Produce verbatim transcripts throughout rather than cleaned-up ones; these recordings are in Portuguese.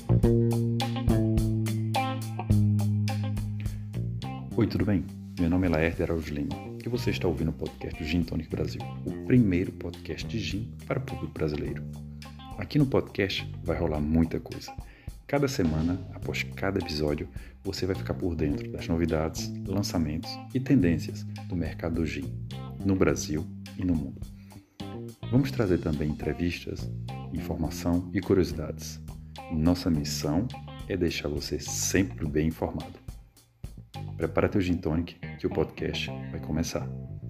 Oi, tudo bem? Meu nome é Laerte Araújo Lima e você está ouvindo o podcast do Gin Tonic Brasil, o primeiro podcast de gin para o público brasileiro. Aqui no podcast vai rolar muita coisa. Cada semana, após cada episódio, você vai ficar por dentro das novidades, lançamentos e tendências do mercado do gin, no Brasil e no mundo. Vamos trazer também entrevistas, informação e curiosidades. Nossa missão é deixar você sempre bem informado. Prepara teu Gin Tonic, que o podcast vai começar.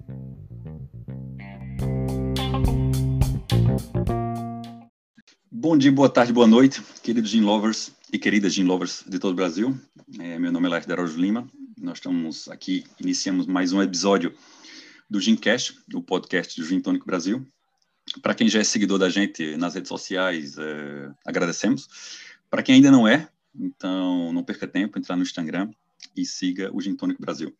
Bom dia, boa tarde, boa noite, queridos Gin Lovers e queridas Gin Lovers de todo o Brasil. É, meu nome é Laerte Araújo Lima. Nós estamos aqui, iniciamos mais um episódio do Gincast, o podcast do Gin Tonic Brasil. Para quem já é seguidor da gente nas redes sociais, é, agradecemos. Para quem ainda não é, então não perca tempo, entrar no Instagram e siga o Gin Tonic Brasil.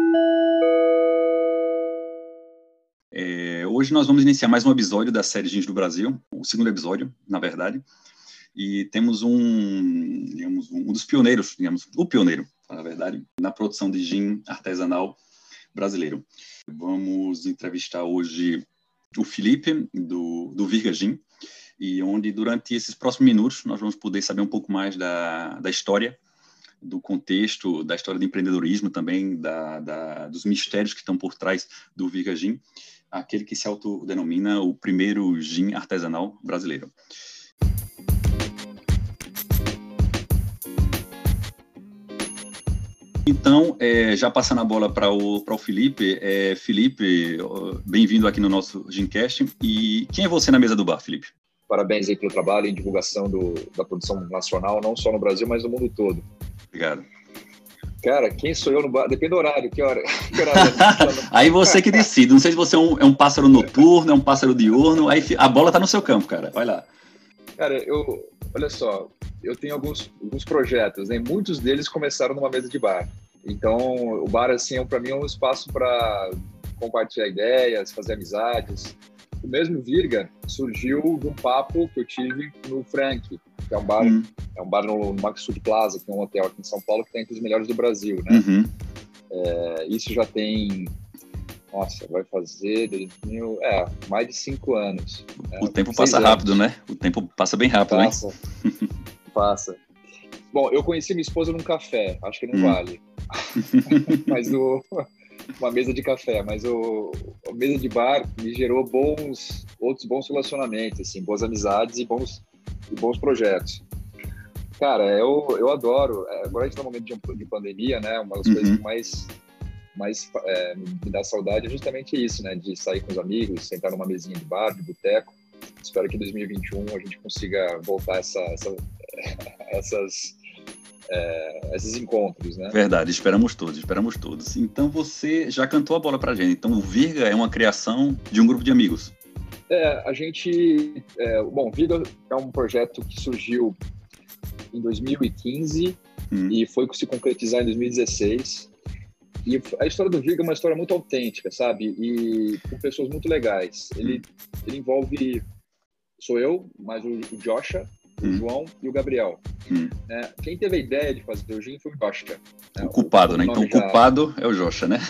É, hoje nós vamos iniciar mais um episódio da série Gins do Brasil, o segundo episódio, na verdade, e temos um, digamos, um dos pioneiros, digamos, o pioneiro, na verdade, na produção de gin artesanal brasileiro. Vamos entrevistar hoje o Felipe, do, do Virga Gin, e onde durante esses próximos minutos nós vamos poder saber um pouco mais da, da história, do contexto, da história do empreendedorismo também, da, da, dos mistérios que estão por trás do Virga Gin, aquele que se autodenomina o primeiro gin artesanal brasileiro. Então, é, já passando a bola para o, para o Felipe, é, Felipe, bem-vindo aqui no nosso Gincast. E quem é você na mesa do bar, Felipe? Parabéns aí pelo trabalho em divulgação do, da produção nacional, não só no Brasil, mas no mundo todo. Obrigado. Cara, quem sou eu no bar? Depende do horário, que hora? Que horário? Aí você que decide. Não sei se você é um, é um pássaro noturno, é um pássaro diurno, aí a bola tá no seu campo, cara. Vai lá. Cara, eu, olha só, eu tenho alguns, alguns projetos, né? Muitos deles começaram numa mesa de bar. Então, o bar, assim, para mim é um espaço para compartilhar ideias, fazer amizades. O mesmo Virga surgiu de um papo que eu tive no Frank, que é um bar, hum. é um bar no Maxud Plaza, que é um hotel aqui em São Paulo, que está entre os melhores do Brasil, né? Uhum. É, isso já tem, nossa, vai fazer dois mil, é, mais de cinco anos. Né? O tempo passa anos. rápido, né? O tempo passa bem rápido, passa, né? Passa. Bom, eu conheci minha esposa num café, acho que não hum. vale. Mas o... uma mesa de café, mas o, a mesa de bar me gerou bons, outros bons relacionamentos, assim, boas amizades e bons, e bons projetos. Cara, eu, eu adoro, agora a gente tá num momento de, de pandemia, né, uma das uhum. coisas que mais, mais é, me dá saudade é justamente isso, né, de sair com os amigos, sentar numa mesinha de bar, de boteco. Espero que em dois mil e vinte e um a gente consiga voltar essa, essa, essas... É, esses encontros, né? Verdade, esperamos todos, esperamos todos. Então você já cantou a bola pra gente. Então o Virga é uma criação de um grupo de amigos. É, a gente... É, bom, o Virga é um projeto que surgiu em dois mil e quinze hum. e foi se concretizar em dois mil e dezesseis. E a história do Virga é uma história muito autêntica, sabe? E com pessoas muito legais. Ele, hum. ele envolve... Sou eu, mas o, o Joshua, o hum. João e o Gabriel. Hum. Né? Quem teve a ideia de fazer o gin foi o Joshua. Né? O culpado, o, né? Então o culpado já... é o Joshua, né?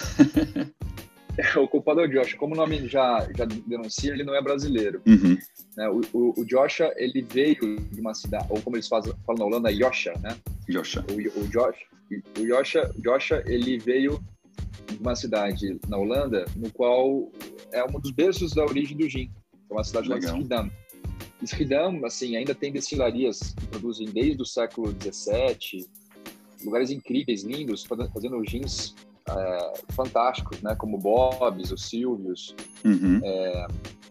O culpado é o Joshua. Como o nome já, já denuncia, ele não é brasileiro. Uhum. Né? O, o, o Joshua, ele veio de uma cidade, ou como eles fazem, falam na Holanda, Joshua, né? Joshua. O, o, Josh, o Joshua, Joshua, ele veio de uma cidade na Holanda, no qual é um dos berços da origem do gin. É uma cidade chamada Schiedam. Schiedam, assim, ainda tem destilarias que produzem desde o século dezessete, lugares incríveis, lindos, fazendo gins é, fantásticos, né? Como o Bob's, o Silvius. Uhum. É,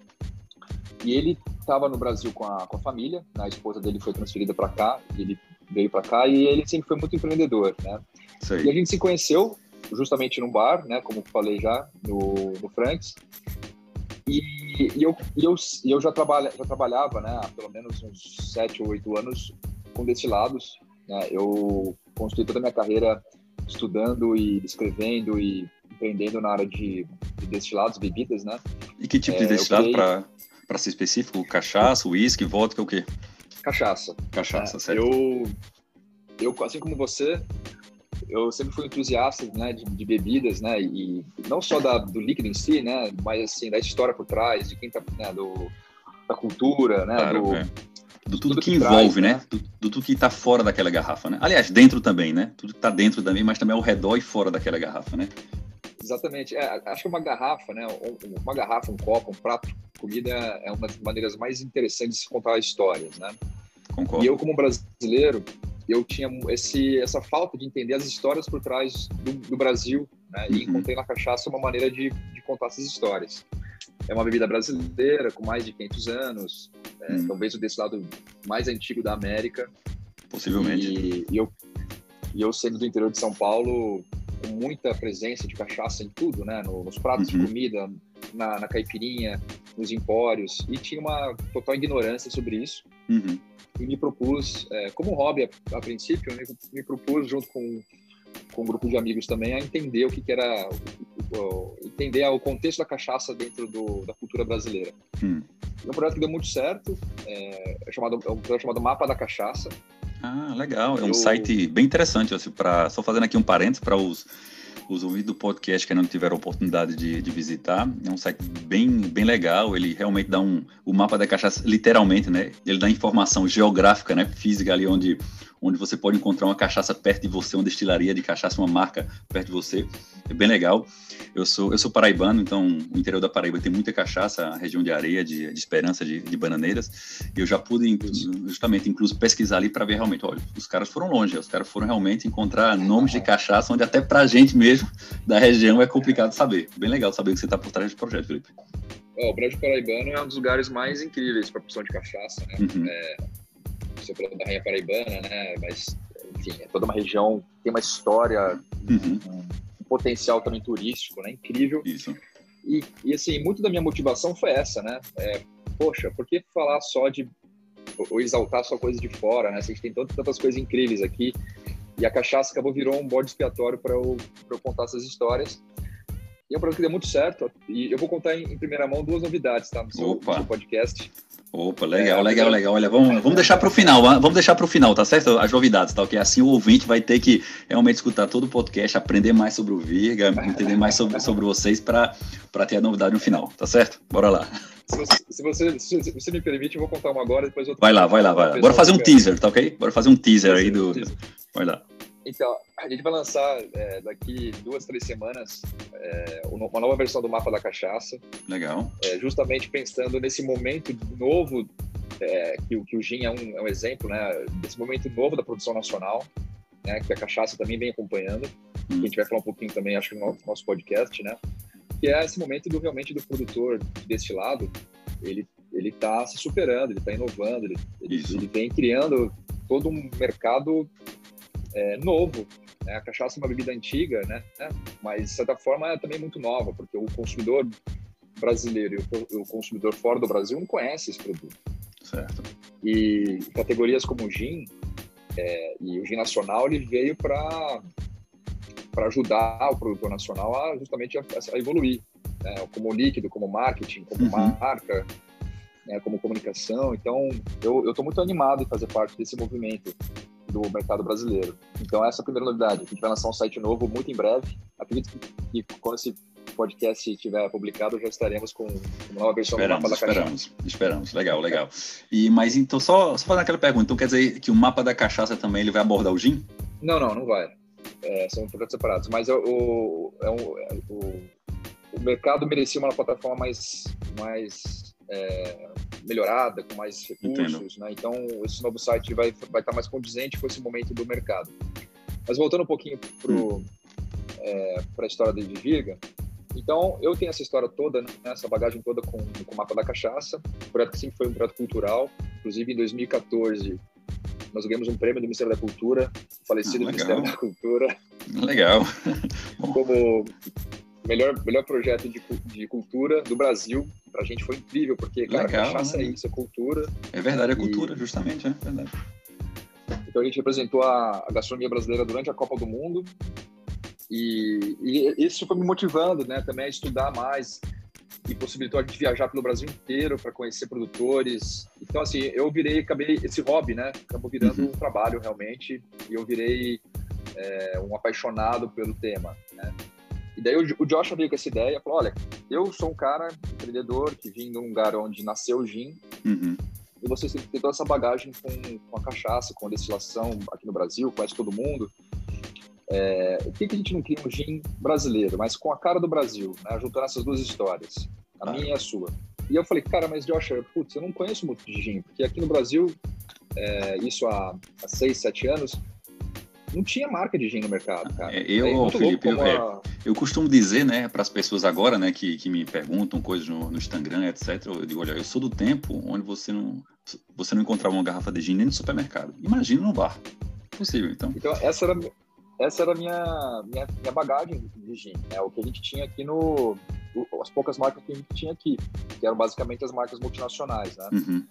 e ele estava no Brasil com a, com a família, né? A esposa dele foi transferida para cá, e ele veio para cá, e ele sempre foi muito empreendedor, né? Sei. E a gente se conheceu justamente no bar, né? Como falei já, no, no Frank's. E, e, eu, e, eu, e eu já, trabalha, já trabalhava, né, há pelo menos uns sete ou oito anos com destilados. Né? Eu construí toda a minha carreira estudando e escrevendo e empreendendo na área de, de destilados, bebidas, né? E que tipo de é, destilado, criei... para ser específico? Cachaça, uísque, vodka, o quê? Cachaça. Cachaça, É, certo. Eu, eu, assim como você, eu sempre fui entusiasta, né, de, de bebidas, né, e não só da, do líquido em si, né, mas assim da história por trás, de quem tá, né, do, da cultura, né, Claro, do é. Do de tudo tudo que, que envolve, traz, né? né? Do, do tudo que está fora daquela garrafa, né? Aliás, dentro também, né? Tudo que está dentro também, mas também ao redor e fora daquela garrafa, né? Exatamente. É, acho que uma garrafa, né, uma garrafa, um copo, um prato de comida é uma das maneiras mais interessantes de se contar histórias, né? E eu, Concordo. como brasileiro, eu tinha esse, essa falta de entender as histórias por trás do, do Brasil, né? E Uhum, encontrei na cachaça uma maneira de, de contar essas histórias. É uma bebida brasileira com mais de quinhentos anos, é, uhum. talvez desse lado mais antigo da América. Possivelmente. E, e, eu, e eu, sendo do interior de São Paulo, com muita presença de cachaça em tudo, né? No, nos pratos Uhum, de comida, na, na caipirinha, nos empórios. E tinha uma total ignorância sobre isso. uhum. E me propus, é, como hobby a, a princípio, me, me propus junto com, com um grupo de amigos também a entender o que, que era, o, o, entender o contexto da cachaça dentro do, da cultura brasileira. Hum. É um projeto que deu muito certo, é, é, chamado, é um projeto chamado Mapa da Cachaça. Ah, legal. É um Eu, site bem interessante. Assim, pra, só fazendo aqui um parênteses para os, os ouvintes do podcast que ainda não tiveram a oportunidade de, de visitar. É um site bem, bem legal. Ele realmente dá um, o mapa da cachaça, literalmente, né? Ele dá informação geográfica, né? Física ali onde, onde você pode encontrar uma cachaça perto de você, uma destilaria de cachaça, uma marca perto de você. É bem legal. Eu sou, eu sou paraibano, então o interior da Paraíba tem muita cachaça, a região de Areia, de, de Esperança, de, de Bananeiras. Eu já pude, justamente, incluso pesquisar ali para ver realmente, olha, os caras foram longe, os caras foram realmente encontrar nomes de cachaça, onde até pra gente mesmo, da região, é complicado saber. Bem legal saber que você está por trás desse projeto, Felipe. ó, o Brejo Paraibano é um dos lugares mais incríveis para a produção de cachaça, né? Uhum. É, você falou da Rainha Paraibana, né? Mas, enfim, é toda uma região, tem uma história, Uhum. um, um potencial também turístico, né? Incrível. Isso. E, e, assim, muito da minha motivação foi essa, né? É, poxa, por que falar só de... ou exaltar só coisas de fora, né? A gente tem tantas, tantas coisas incríveis aqui. E a cachaça acabou virou um bode expiatório para eu, eu contar essas histórias. E é um projeto que deu muito certo. E eu vou contar em, em primeira mão duas novidades, tá? No seu, no seu podcast. Opa, legal, é, legal, legal. Olha, vamos, vamos deixar para o final, vamos deixar para o final, tá certo? As novidades, tá? Ok? Assim o ouvinte vai ter que realmente escutar todo o podcast, aprender mais sobre o Virga, entender mais sobre, sobre vocês para ter a novidade no final, tá certo? Bora lá. Se você, se, você, se você me permite, eu vou contar uma agora, depois outra. Vai lá, vai lá, vai lá. Bora fazer um teaser, tá ok? Bora fazer um teaser aí do... Vai lá. Então, a gente vai lançar é, daqui duas, três semanas é, uma nova versão do Mapa da Cachaça. Legal. É, justamente pensando nesse momento novo, é, que, que o gin é um, é um exemplo, né? Desse momento novo da produção nacional, né? Que a cachaça também vem acompanhando. Hum. Que a gente vai falar um pouquinho também, acho que no nosso podcast, né? Que é esse momento do, realmente do produtor deste lado, ele ele está se superando, ele está inovando, ele, ele, ele vem criando todo um mercado é, novo. Né? A cachaça é uma bebida antiga, né? Mas de certa forma é também muito nova, porque o consumidor brasileiro e o consumidor fora do Brasil não conhece esse produto. Certo. E categorias como o gin é, e o gin nacional, ele veio para para ajudar o produtor nacional a justamente a, a evoluir, né? Como líquido, como marketing, como uhum. marca, né? Como comunicação. Então, eu estou muito animado em fazer parte desse movimento do mercado brasileiro. Então, essa é a primeira novidade. A gente vai lançar um site novo muito em breve. Acredito que, que quando esse podcast estiver publicado, já estaremos com uma nova versão esperamos, do Mapa da Cachaça. Esperamos, esperamos. Legal, legal. E, mas então, só, só fazendo aquela pergunta, então quer dizer que o Mapa da Cachaça também ele vai abordar o gin? Não, não, não vai. É, são projetos separados, mas o, o, é um, é, o, o mercado merecia uma plataforma mais, mais é, melhorada, com mais recursos, né? Então esse novo site vai, vai estar mais condizente com esse momento do mercado. Mas voltando um pouquinho para hum. é, a história de Virga, então eu tenho essa história toda, né, essa bagagem toda com, com o Mapa da Cachaça, o projeto que sempre foi um projeto cultural, inclusive em dois mil e quatorze nós ganhamos um prêmio do Ministério da Cultura, falecido ah, Ministério da Cultura. Legal. Como melhor, melhor projeto de, de cultura do Brasil. Pra gente foi incrível, porque, cara, legal, cachaça né? é isso, é cultura. É verdade, é cultura, e... justamente, é verdade. Então a gente representou a, a gastronomia brasileira durante a Copa do Mundo. E, e isso foi me motivando, né, também a estudar mais e possibilitou a gente viajar pelo Brasil inteiro para conhecer produtores. Então, assim, eu virei, acabei, esse hobby, né, acabou virando Uhum. um trabalho realmente, e eu virei é, um apaixonado pelo tema, né. E daí o, o Joshua veio com essa ideia, falou, olha, eu sou um cara empreendedor que vim de um lugar onde nasceu o gin, Uhum. e vocês têm que ter toda essa bagagem com, com a cachaça, com a destilação aqui no Brasil, conhece todo mundo. É, por que, que a gente não cria um gin brasileiro, mas com a cara do Brasil, né? Juntando essas duas histórias, a Claro. minha e a sua. E eu falei, cara, mas Joshua, putz, eu não conheço muito de gin, porque aqui no Brasil, é, isso há, há seis, sete anos, não tinha marca de gin no mercado, cara. É, eu, é muito Felipe, louco como eu, a... é, eu costumo dizer, né, para as pessoas agora, né, que, que me perguntam coisas no, no Instagram, etcétera. Eu digo, olha, eu sou do tempo onde você não, você não encontrava uma garrafa de gin nem no supermercado. Imagina no bar. Possível, então. Então, essa era, essa era a minha, minha, minha bagagem de gin, né? O que a gente tinha aqui no... As poucas marcas que a gente tinha aqui, que eram basicamente as marcas multinacionais, né? Uhum.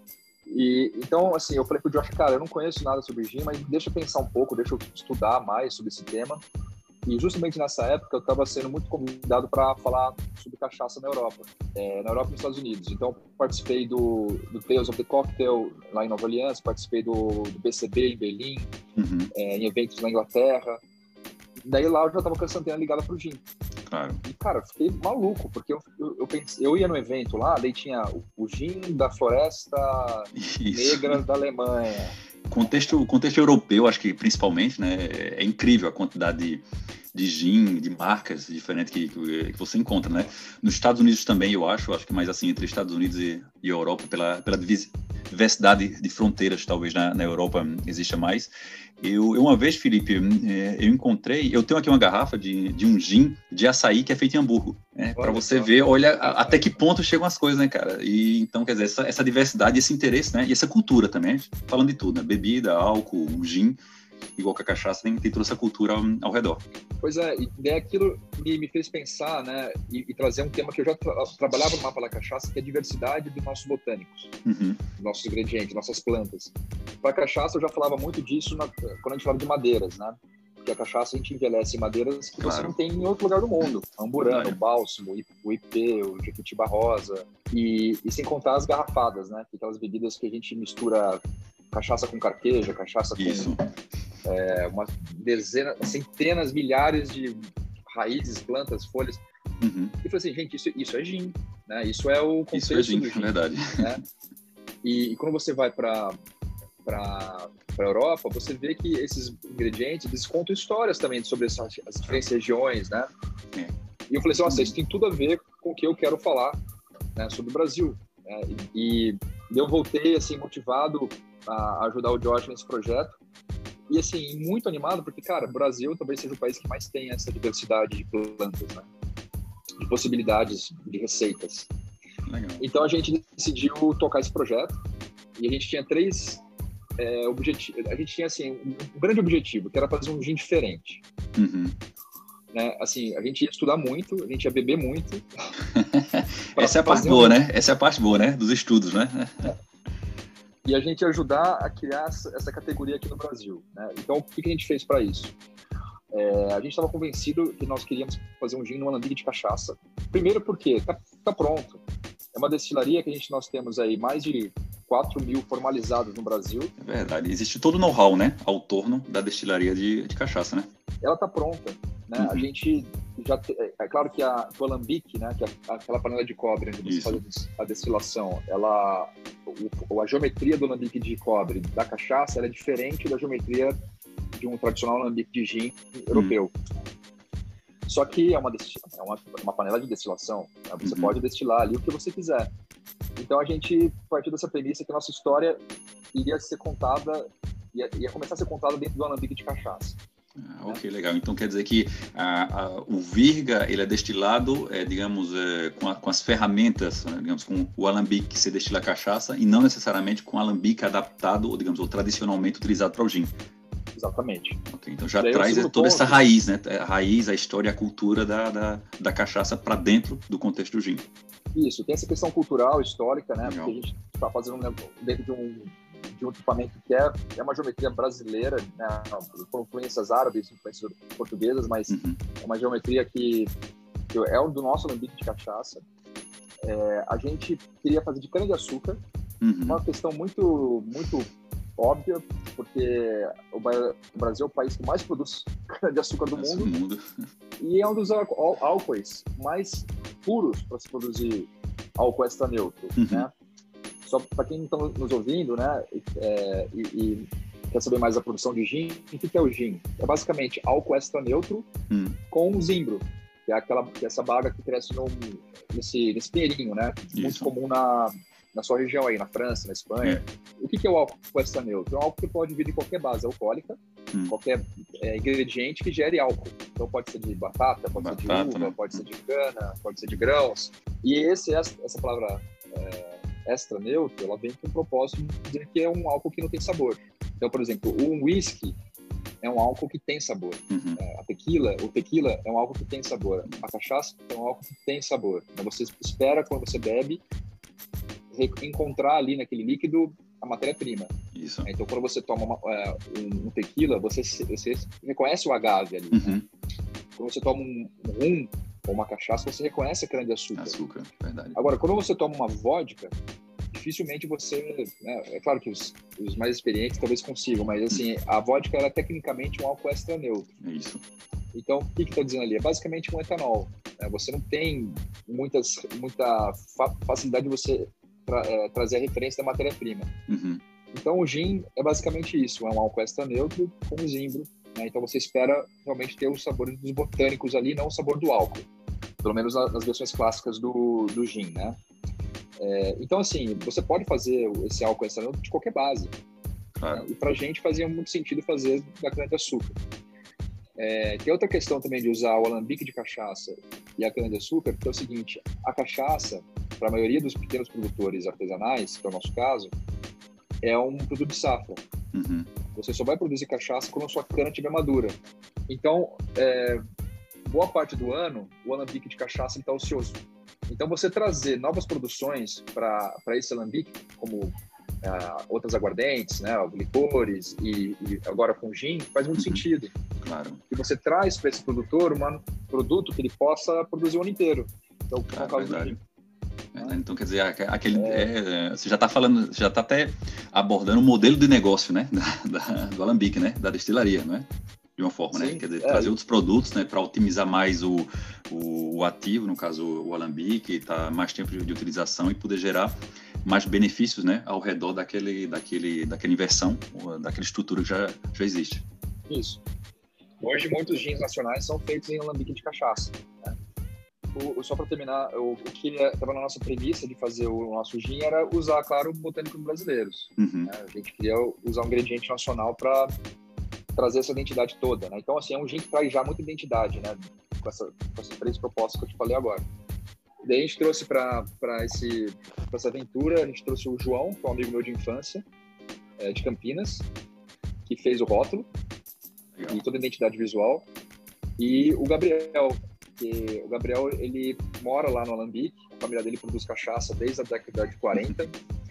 E, então, assim, eu falei pro Josh, cara, eu não conheço nada sobre gin, mas deixa eu pensar um pouco, deixa eu estudar mais sobre esse tema. E justamente nessa época eu estava sendo muito convidado para falar sobre cachaça na Europa, é, na Europa e nos Estados Unidos. Então, participei do, do Tales of the Cocktail lá em Nova Orleans, participei do, do B C B em Berlim, Uhum. é, em eventos na Inglaterra. Daí lá eu já estava com essa antena ligada pro gin. Claro. E, cara, eu fiquei maluco, porque eu, eu, eu, pensei, eu ia no evento lá, daí tinha o, o gin da floresta Isso. negra da Alemanha. Contexto, contexto europeu, acho que principalmente, né, é incrível a quantidade de, de gin, de marcas diferentes que, que você encontra, né? Nos Estados Unidos também, eu acho, acho que mais assim, entre Estados Unidos e, e Europa, pela, pela diversidade de fronteiras, talvez na, na Europa exista mais. Eu, eu uma vez, Felipe, eu encontrei, eu tenho aqui uma garrafa de, de um gin de açaí que é feito em Hamburgo, né? Para você só. ver, olha a, até que ponto chegam as coisas, né, cara? E então, quer dizer, essa, essa diversidade, esse interesse, né? E essa cultura também, falando de tudo, né? Bebida, álcool, o gin, igual que a cachaça, tem, tem toda essa cultura ao, ao redor. Pois é, e daí aquilo me, me fez pensar, né, e, e trazer um tema que eu já tra trabalhava no Mapa da Cachaça, que é a diversidade dos nossos botânicos, uhum. nossos ingredientes, nossas plantas. Para a cachaça eu já falava muito disso na, quando a gente falava de madeiras, né? Porque a cachaça a gente envelhece em madeiras que Claro. você não tem em outro lugar do mundo. Amburano, Claro. o bálsamo, o ipê, o jequitibá rosa. E, e sem contar as garrafadas, né? Aquelas bebidas que a gente mistura cachaça com carqueja, cachaça com Isso. é, uma dezena, centenas, milhares de raízes, plantas, folhas. Uhum. E falei assim, gente, isso, isso é gin, né? Isso é o contexto isso é gin, do gin, é verdade. né? E, e quando você vai para para a Europa, você vê que esses ingredientes, eles contam histórias também sobre as, as diferentes regiões, né? É. E eu falei assim, nossa, isso tem tudo a ver com o que eu quero falar, né, sobre o Brasil. Né? E, e eu voltei, assim, motivado a ajudar o Josh nesse projeto. E, assim, muito animado, porque, cara, o Brasil talvez seja o país que mais tem essa diversidade de plantas, né? De possibilidades de receitas. Legal. Então, a gente decidiu tocar esse projeto e a gente tinha três é, objetivos. A gente tinha, assim, um grande objetivo, que era fazer um gin diferente. Uhum. Né? Assim, a gente ia estudar muito, a gente ia beber muito. Essa é a parte boa, um... né? Essa é a parte boa, né? Dos estudos, né? É. E a gente ia ajudar a criar essa categoria aqui no Brasil, né? Então, o que a gente fez para isso? É, a gente estava convencido que nós queríamos fazer um gin no alambique de cachaça. Primeiro porque tá, tá pronto. É uma destilaria que a gente, nós temos aí mais de quatro mil formalizados no Brasil. É verdade. Existe todo o know-how, né? Ao torno da destilaria de, de cachaça, né? Ela tá pronta, né? Uhum. A gente já... Te, é claro que a, o alambique, né? Que é aquela panela de cobre onde você faz a destilação, ela... O, a geometria do alambique de cobre da cachaça, ela é diferente da geometria de um tradicional alambique de gin europeu. Uhum. Só que é uma, é uma, uma panela de destilação. Né? Você uhum. pode destilar ali o que você quiser. Então a gente partiu dessa premissa que a nossa história iria ser contada, ia, ia começar a ser contada dentro do alambique de cachaça. Ah, ok, legal. Então quer dizer que a, a, o Virga ele é destilado, é, digamos, é, com, a, com as ferramentas, digamos, com o alambique que se destila a cachaça e não necessariamente com o alambique adaptado, ou digamos, ou tradicionalmente utilizado para o gin. Exatamente. Okay, então já traz toda ponto, essa raiz, né? A raiz, a história, a cultura da, da, da cachaça para dentro do contexto do gin. Isso, tem essa questão cultural, histórica, né? Legal. Porque a gente está fazendo dentro de um, de um equipamento que é, é uma geometria brasileira, né? Com influências árabes, influências portuguesas, mas uhum. é uma geometria que, que é do nosso alambique de cachaça. É, a gente queria fazer de cana-de-açúcar, Uhum. uma questão muito, muito óbvia, porque o Brasil é o país que mais produz cana-de-açúcar do Nossa, mundo, mundo. e é um dos álcoois mais puros para se produzir álcool extra neutro, Uhum. né? Só para quem está nos ouvindo, né, é, e, e quer saber mais da produção de gin, o que é o gin? É basicamente álcool extra neutro Uhum. com zimbro, que é aquela, que é essa baga que cresce no, nesse, nesse pinheirinho, né? Muito Isso. comum na, na sua região aí, na França, na Espanha. É. O que é o álcool extra neutro? É um álcool que pode vir de qualquer base alcoólica, hum. qualquer é, ingrediente que gere álcool. Então pode ser de batata, pode batata, ser de uva, né? Pode ser de cana, pode ser de grãos. E esse, essa, essa palavra é, extra neutro, ela vem com o propósito de dizer que é um álcool que não tem sabor. Então, por exemplo, um whisky é um álcool que tem sabor. Uhum. A tequila, o tequila é um álcool que tem sabor. A cachaça é um álcool que tem sabor. Você espera, quando você bebe, encontrar ali naquele líquido a matéria-prima. Isso. Então, quando você toma uma, um tequila, você, você reconhece o agave ali. Uhum. Né? Quando você toma um rum ou uma cachaça, você reconhece a cana-de-açúcar. Açúcar, verdade. Agora, quando você toma uma vodka, dificilmente você... Né, é claro que os, os mais experientes talvez consigam, mas assim, a vodka ela é tecnicamente um álcool extra neutro. Isso. Então, o que está dizendo ali? É basicamente um etanol. Né? Você não tem muitas, muita fa facilidade de você tra é, trazer a referência da matéria-prima. Uhum. Então, o gin é basicamente isso. É um álcool extra neutro com zimbro. Né? Então, você espera realmente ter os sabores dos botânicos ali, não o sabor do álcool. Pelo menos nas versões clássicas do, do gin, né? É, então, assim, você pode fazer esse álcool extra neutro de qualquer base. Claro. Né? E pra gente fazia muito sentido fazer da cana-de-açúcar. É, tem outra questão também de usar o alambique de cachaça e a cana-de-açúcar, que é o seguinte: a cachaça, para a maioria dos pequenos produtores artesanais, que é o nosso caso, é um produto de safra. Uhum. Você só vai produzir cachaça quando a sua cana estiver madura. Então, é, boa parte do ano, o alambique de cachaça está ocioso. Então, você trazer novas produções para esse alambique, como uh, outras aguardentes, né, licores e, e agora com gin, faz muito uhum. sentido. Claro. E você traz para esse produtor um produto que ele possa produzir o ano inteiro. Então, claro, por causa verdade. do gin. Então, quer dizer, aquele, é... É, você já está falando, já está até abordando o modelo de negócio, né, da, da, do alambique, né, da destilaria, não é? De uma forma, Sim, né? Quer dizer, é, trazer e... outros produtos, né, para otimizar mais o, o, o ativo, no caso o alambique, tá mais tempo de, de utilização e poder gerar mais benefícios, né, ao redor daquele, daquele, daquela inversão, daquela estrutura que já, já existe. Isso. Hoje, muitos gins nacionais são feitos em alambique de cachaça. Né? O, só para terminar, o, o que estava na nossa premissa de fazer o nosso gin era usar, claro, botânicos brasileiros. Uhum. Né? A gente queria usar um ingrediente nacional para trazer essa identidade toda. Né? Então, assim, é um gin que traz já muita identidade, né? com, essa, com essas três propostas que eu te falei agora. E daí a gente trouxe para essa aventura, a gente trouxe o João, que é um amigo meu de infância, é, de Campinas, que fez o rótulo e toda a identidade visual, e o Gabriel, que o Gabriel, ele mora lá no Alambique, a família dele produz cachaça desde a década de quarenta,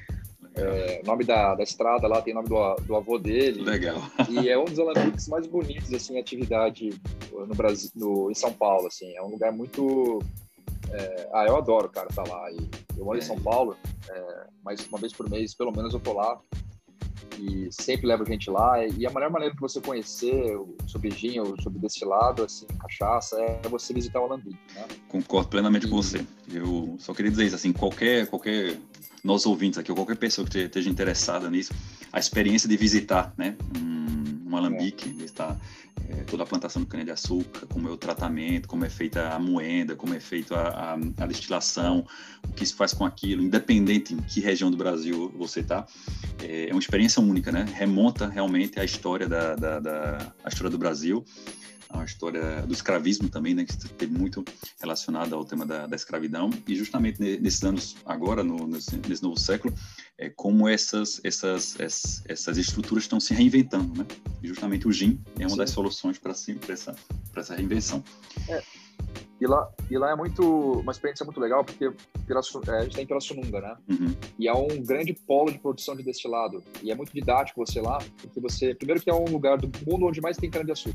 é, nome da, da estrada lá tem o nome do, do avô dele. Legal. E é um dos alambiques mais bonitos, assim, atividade no Brasil, no, em São Paulo, assim, é um lugar muito... É, ah, eu adoro, cara, estar tá lá, e eu moro é. em São Paulo, é, mas uma vez por mês, pelo menos, eu tô lá, e sempre levo gente lá, e a melhor maneira de você conhecer sobre gin ou sobre destilado, assim, cachaça, é você visitar o Alambique, né? Concordo plenamente e... com você. Eu só queria dizer isso, assim, qualquer, qualquer, nossos ouvintes aqui, ou qualquer pessoa que esteja interessada nisso, a experiência de visitar, né, um, um Alambique, é. está é, toda a plantação de cana-de-açúcar, como é o tratamento, como é feita a moenda, como é feita a, a, a destilação, o que se faz com aquilo, independente em que região do Brasil você está, é, é uma experiência única, né? Remonta realmente à história da, da, da a história do Brasil, a história do escravismo também, né, que esteve muito relacionada ao tema da, da escravidão, e justamente nesses anos agora, no, nesse, nesse novo século, é, como essas, essas, essas, essas estruturas estão se reinventando, né? E justamente o gin é uma Sim. das soluções para si, essa, essa reinvenção. É. E lá, e lá é muito, uma experiência muito legal, porque Pirassu, é, a gente está em Pirassununga, né? Uhum. E é um grande polo de produção de destilado. E é muito didático você lá, porque você, primeiro que é um lugar do mundo onde mais tem cana-de-açúcar.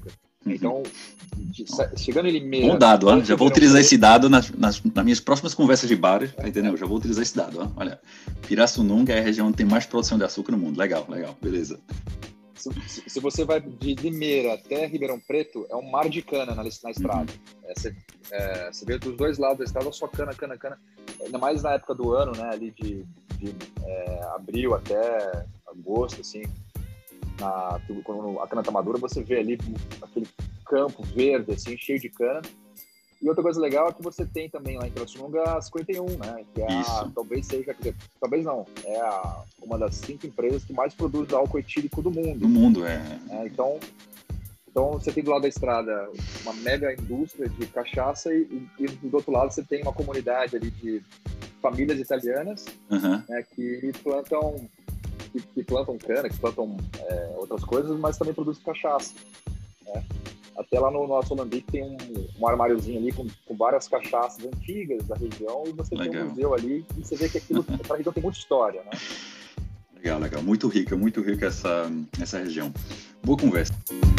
Então, de, chegando em Limeira... Bom dado, ó. Já vou utilizar esse dado nas, nas, nas minhas próximas conversas de bares, entendeu? Já vou utilizar esse dado, ó. Olha, Pirassununga é a região onde tem mais produção de açúcar no mundo. Legal, legal, beleza. Se, se, se você vai de Limeira até Ribeirão Preto, é um mar de cana na, na estrada. Uhum. É, você, é, você vê dos dois lados da estrada só cana, cana, cana. Ainda mais na época do ano, né? Ali de, de é, abril até agosto, assim. Na, quando a cana tá madura, você vê ali aquele campo verde, assim, cheio de cana. E outra coisa legal é que você tem também lá em Pirassununga a cinquenta e um, né? Que é a, talvez seja, quer dizer, talvez não, é a, uma das cinco empresas que mais produz álcool etílico do mundo. Do mundo, é. é então, então, você tem do lado da estrada uma mega indústria de cachaça e, e do outro lado você tem uma comunidade ali de famílias italianas, uhum. né, que plantam que, que plantam cana, que plantam é, outras coisas, mas também produzem cachaça, né? Até lá no nosso Alambique tem um, um armáriozinho ali com, com várias cachaças antigas da região e você legal. Tem um museu ali e você vê que aquilo, essa região tem muita história, né? Legal, legal. Muito rica, muito rica essa, essa região. Boa conversa.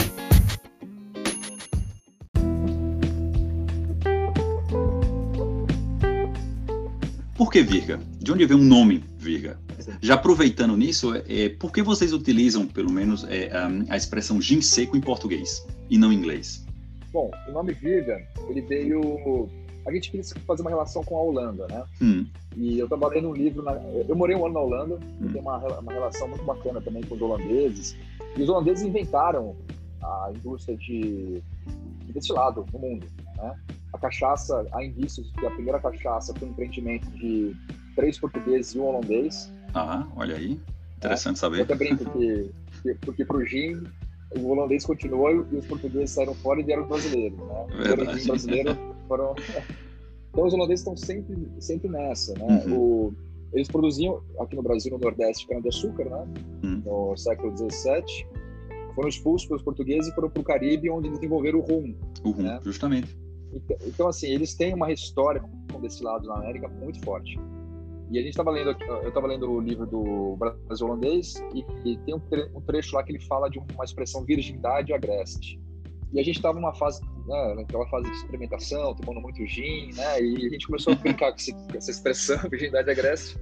Por que Virga? De onde vem o nome Virga? Já aproveitando nisso, é, por que vocês utilizam, pelo menos, é, a, a expressão gin seco em português e não em inglês? Bom, o nome Virga, ele veio... A gente quis fazer uma relação com a Holanda, né? Hum. E eu trabalhei num livro... Na... Eu morei um ano na Holanda, hum. Tem uma, uma relação muito bacana também com os holandeses. E os holandeses inventaram a indústria de, de destilado no mundo, né? A cachaça, há indícios de que a primeira cachaça foi um empreendimento de três portugueses e um holandês. Ah, olha aí. Interessante é. Saber. Eu até brinco que, que porque para o gin, o holandês continuou e os portugueses saíram fora e vieram os brasileiros, né? Verdade. Os gin brasileiros foram... Então os holandeses estão sempre, sempre nessa, né? Uhum. O... Eles produziam aqui no Brasil, no Nordeste, cana-de-açúcar, né? Uhum. No século dezessete. Foram expulsos pelos portugueses e foram para o Caribe, onde desenvolveram o rum. O rum, né? Justamente. Então, então, assim, eles têm uma história com destilados na América muito forte. E a gente estava lendo, eu estava lendo o livro do Brasil Holandês e, e tem um, tre um trecho lá que ele fala de uma expressão virgindade agreste. E a gente estava numa fase, né, naquela fase de experimentação, tomando muito gin, né? E a gente começou a brincar com, esse, com essa expressão, virgindade agreste.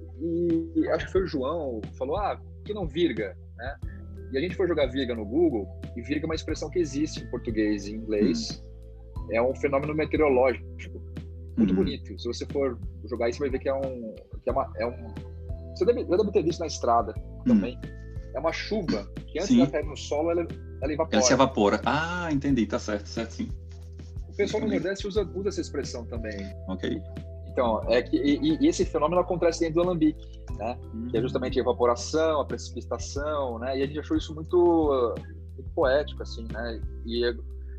E acho que foi o João que falou, ah, que não virga, né? E a gente foi jogar virga no Google e virga é uma expressão que existe em português e em inglês. Hum. É um fenômeno meteorológico muito uhum. bonito. Se você for jogar isso, você vai ver que é um... Que é, uma, é um você deve, deve ter visto na estrada também. Uhum. É uma chuva que antes sim. de cair no solo, ela, ela evapora. Ela se evapora. Ah, entendi. Tá certo, certo sim. O pessoal no Nordeste usa, usa essa expressão também. Ok. Então, é que, e, e esse fenômeno acontece dentro do alambique, né? Uhum. Que é justamente a evaporação, a precipitação, né? E a gente achou isso muito, muito poético, assim, né? E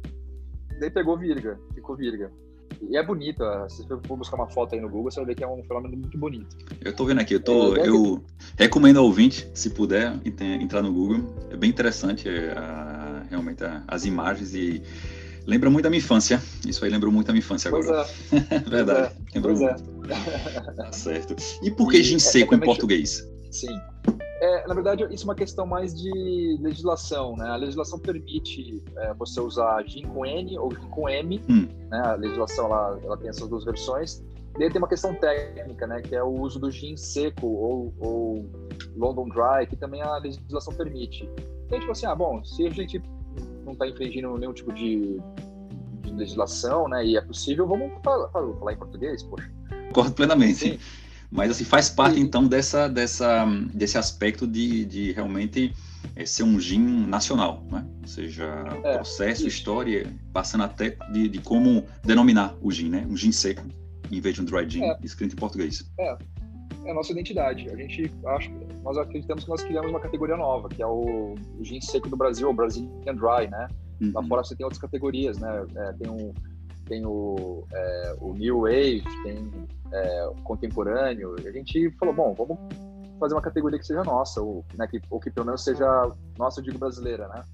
daí pegou virga, ficou virga. E é bonito, se você for buscar uma foto aí no Google, você vai ver que é um fenômeno muito bonito. Eu tô vendo aqui, eu, tô, é, eu que... recomendo ao ouvinte, se puder, entrar no Google. É bem interessante, é, a, realmente, a, as imagens e lembra muito da minha infância. Isso aí lembrou muito da minha infância agora. Pois é. Verdade. Pois é. Lembrou pois muito. É. Tá certo. E por que gin seco é, é em português? Sim. É, na verdade, isso é uma questão mais de legislação, né? A legislação permite é, você usar gin com N ou gin com M, hum. né? A legislação ela, ela tem essas duas versões. E aí tem uma questão técnica, né? Que é o uso do gin seco ou, ou London Dry, que também a legislação permite. Então, tipo assim, ah, bom, se a gente não está infringindo nenhum tipo de, de legislação, né? E é possível, vamos falar, falar em português, poxa. Concordo plenamente. Sim. Mas assim, faz parte e... então dessa, dessa, desse aspecto de, de realmente é, ser um gin nacional, né? Ou seja, é, processo, isso. História, passando até de, de como denominar o gin, né? Um gin seco, em vez de um dry gin, é. escrito em português. É. É a nossa identidade. A gente acha, nós acreditamos que nós criamos uma categoria nova, que é o, o gin seco do Brasil, o Brazilian Dry, né? Uhum. Lá fora você tem outras categorias, né? É, tem um tem o, é, o New Wave, tem é, o Contemporâneo. E a gente falou, bom, vamos fazer uma categoria que seja nossa, ou, né, que, ou que pelo menos seja nossa, eu digo brasileira, né?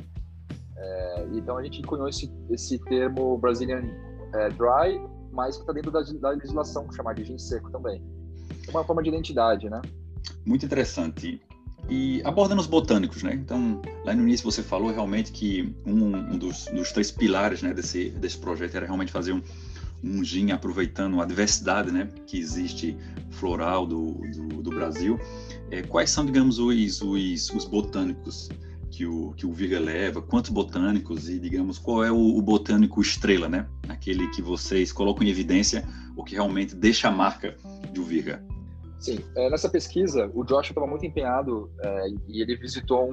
É, então a gente cunhou esse, esse termo Brazilian é, Dry, mas que está dentro da, da legislação, chamada de gin seco também. É uma forma de identidade, né? Muito interessante. E abordando os botânicos, né? Então, lá no início você falou realmente que um, um dos, dos três pilares, né, desse, desse projeto era realmente fazer um, um gin aproveitando a diversidade, né, que existe floral do, do, do Brasil. É, quais são, digamos, os, os, os botânicos que o, que o Virga leva? Quantos botânicos? E, digamos, qual é o, o botânico estrela, né? Aquele que vocês colocam em evidência ou que realmente deixa a marca do Virga? Sim, é, nessa pesquisa, o Josh estava muito empenhado é, e ele visitou um,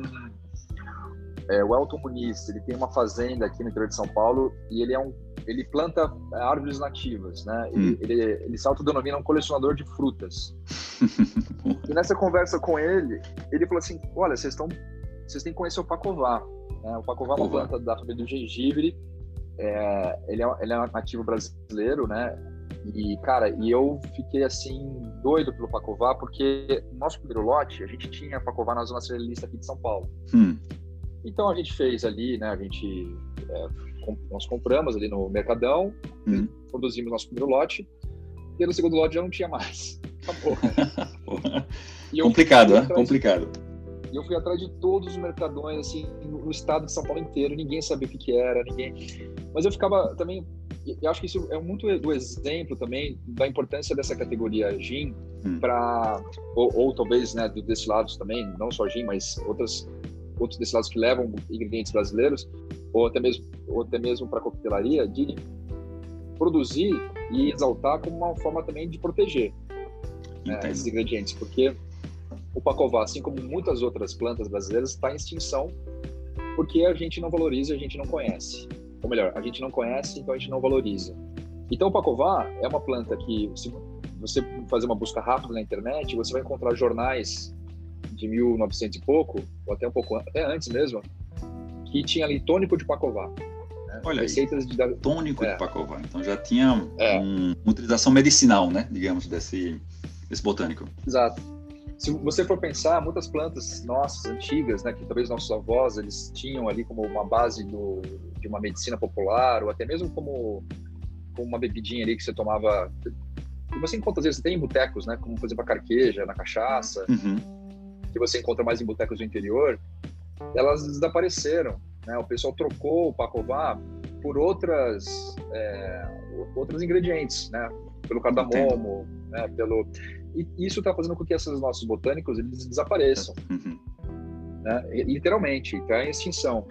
é, o Elton Muniz. Ele tem uma fazenda aqui no interior de São Paulo e ele, é um, ele planta árvores nativas, né? Hum. Ele, ele, ele se autodenomina um colecionador de frutas. E nessa conversa com ele, ele falou assim, olha, vocês estão, vocês têm que conhecer o pacová. Né? O pacová é uma planta da família do gengibre, é, ele, é, ele é um nativo brasileiro, né? E, cara, e eu fiquei, assim, doido pelo pacová, porque no nosso primeiro lote, a gente tinha pacová na zona cerealista aqui de São Paulo. Hum. Então, a gente fez ali, né, a gente, é, comp- nós compramos ali no Mercadão, hum. produzimos nosso primeiro lote, e no segundo lote já não tinha mais. Acabou. E eu complicado, né? Atrás, complicado. E eu fui atrás de todos os mercadões, assim, no, no estado de São Paulo inteiro, ninguém sabia o que que era, ninguém... Mas eu ficava também... Eu acho que isso é muito do exemplo também da importância dessa categoria gin hum. para ou, ou talvez, né, do destilados também, não só gin, mas outras outros destilados que levam ingredientes brasileiros ou até mesmo ou até mesmo para coquetelaria, de produzir e exaltar como uma forma também de proteger, né, esses ingredientes, porque o pacová, assim como muitas outras plantas brasileiras, está em extinção porque a gente não valoriza, a gente não conhece. Ou melhor, a gente não conhece, então a gente não valoriza. Então o pacová é uma planta que, se você fazer uma busca rápida na internet, você vai encontrar jornais de mil e novecentos e pouco, ou até um pouco até antes mesmo, que tinha ali tônico de pacová. Né? Olha receitas aí, de... tônico é. de pacová. Então já tinha é. um, uma utilização medicinal, né, digamos, desse, desse botânico. Exato. Se você for pensar, muitas plantas nossas, antigas, né, que talvez nossos avós eles tinham ali como uma base do, de uma medicina popular, ou até mesmo como, como uma bebidinha ali que você tomava... E você encontra, às vezes, tem em botecos, né, como, por exemplo, a carqueja, na cachaça, uhum. que você encontra mais em botecos do interior, elas desapareceram. Né? O pessoal trocou o pacová por outras, é, outros ingredientes, né? Pelo cardamomo, né? Pelo... E isso está fazendo com que esses nossos botânicos eles desapareçam, uhum. né? Literalmente, está em extinção.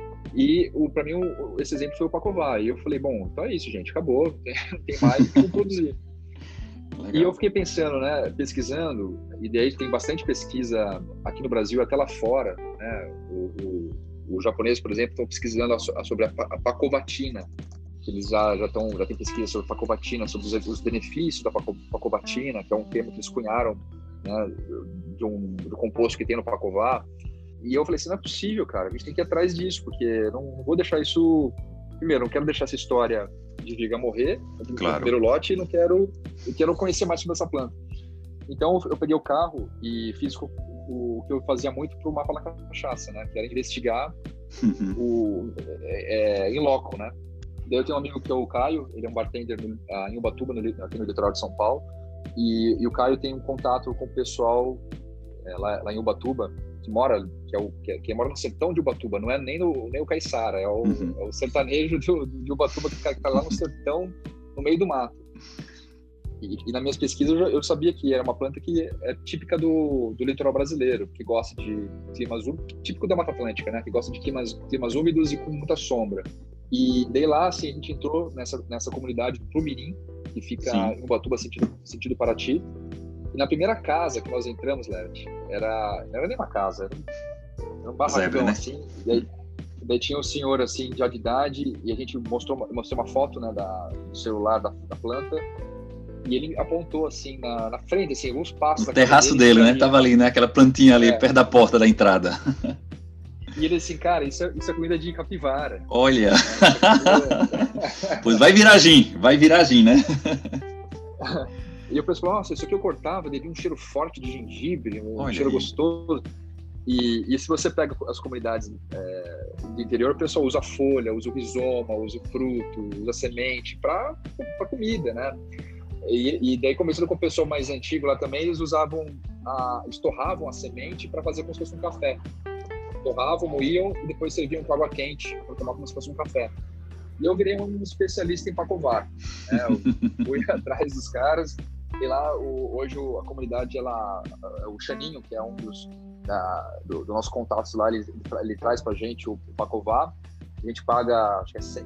E para mim o, esse exemplo foi o pacová. E eu falei, bom, então é isso, gente, acabou, não tem mais o que produzir. Legal. E eu fiquei pensando, né, pesquisando, e daí tem bastante pesquisa aqui no Brasil, até lá fora, né? O, o, o japonês, por exemplo, estão pesquisando a, a, sobre a, a pacovatina. Eles já já estão já tem pesquisa sobre pacovatina, sobre os, os benefícios da pacovatina, que é um termo que eles cunharam, né, de um do composto que tem no pacová. E eu falei assim, não é possível, cara, a gente tem que ir atrás disso, porque não, não vou deixar isso. Primeiro, não quero deixar essa história de Virga morrer, no claro. primeiro lote, e não quero, eu quero conhecer mais sobre essa planta. Então eu peguei o carro e fiz o, o que eu fazia muito para o mapa da cachaça, né, que era investigar uhum. o é, é, em loco, né. Daí eu tenho um amigo que é o Caio, ele é um bartender no, uh, em Ubatuba, no, aqui no litoral de São Paulo, e, e o Caio tem um contato com o pessoal é, lá, lá em Ubatuba, que mora, que é o que, que mora no sertão de Ubatuba, não é nem, no, nem o caiçara, é o, uhum. é o sertanejo de, de Ubatuba que está tá lá no sertão, no meio do mato. E, e nas minhas pesquisas eu, já, eu sabia que era uma planta que é típica do, do litoral brasileiro, que gosta de climas úmidos, típico da Mata Atlântica, né? Que gosta de climas, climas úmidos e com muita sombra. E daí lá, assim, a gente entrou nessa, nessa comunidade do Plumirim, que fica Sim. em Ubatuba, sentido, sentido Paraty. E na primeira casa que nós entramos, Lert, era, não era nem uma casa, era um, era um barracão, Zebra, né? Assim. E aí, daí tinha um senhor, assim, já de idade, e a gente mostrou, mostrou uma foto, né, da, do celular da, da planta, e ele apontou, assim, na, na frente, assim, alguns passos... O terraço dele, dele né? Tava ali, né? Aquela plantinha ali, é. perto da porta da entrada. E ele assim, cara, isso é, isso é comida de capivara. Olha! Pois vai virar gin, vai virar gin, né? E eu pensei, nossa, isso aqui eu cortava, devia um cheiro forte de gengibre, um Olha cheiro aí. gostoso. E, e se você pega as comunidades é, do interior, o pessoal usa folha, usa o rizoma, usa o fruto, usa semente para comida, né? E, e daí, começando com o pessoal mais antigo lá também, eles usavam a, eles torravam a semente para fazer como se fosse um café. Torravam, moíam e depois serviam com água quente para tomar como se fosse um café. E eu virei um especialista em pacovar. Né? Eu fui atrás dos caras e lá o, hoje o, a comunidade, ela, o Xaninho, que é um dos da, do, do nossos contatos lá, ele, ele traz para a gente o, o pacovar. A gente paga, acho que é cem.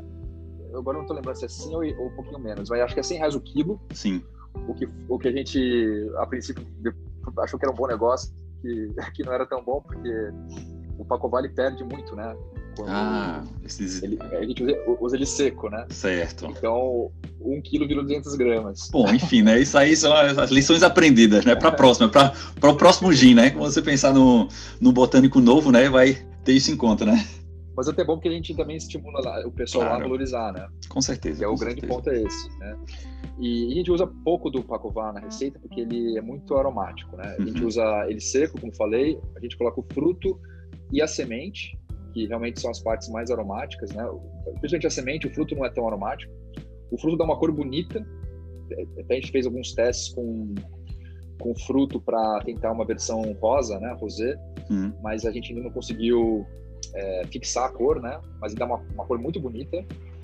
Eu agora não estou lembrando se é cem ou, ou um pouquinho menos, mas acho que é cem reais o quilo. Sim. O que, o que a gente, a princípio, achou que era um bom negócio, que, que não era tão bom, porque o pacovar ele perde muito, né? Quando ah, esses... ele, a gente usa, usa ele seco, né? Certo. Então, um quilo virou duzentas gramas. Bom, enfim, né? Isso aí são as lições aprendidas, né? Para a próxima, para o próximo gin, né? Quando você pensar no, no botânico novo, né? Vai ter isso em conta, né? Mas é até bom que a gente também estimula lá, o pessoal Claro. lá a valorizar, né? Com certeza. Que é o com grande certeza. ponto é esse, né? E a gente usa pouco do pacovar na receita porque ele é muito aromático, né? A gente Uhum. usa ele seco, como falei, a gente coloca o fruto e a semente, que realmente são as partes mais aromáticas, né? Principalmente a semente, o fruto não é tão aromático. O fruto dá uma cor bonita. Até a gente fez alguns testes com com fruto para tentar uma versão rosa, né, rosé, Uhum. mas a gente ainda não conseguiu é, fixar a cor, né? Mas dá uma, uma cor muito bonita.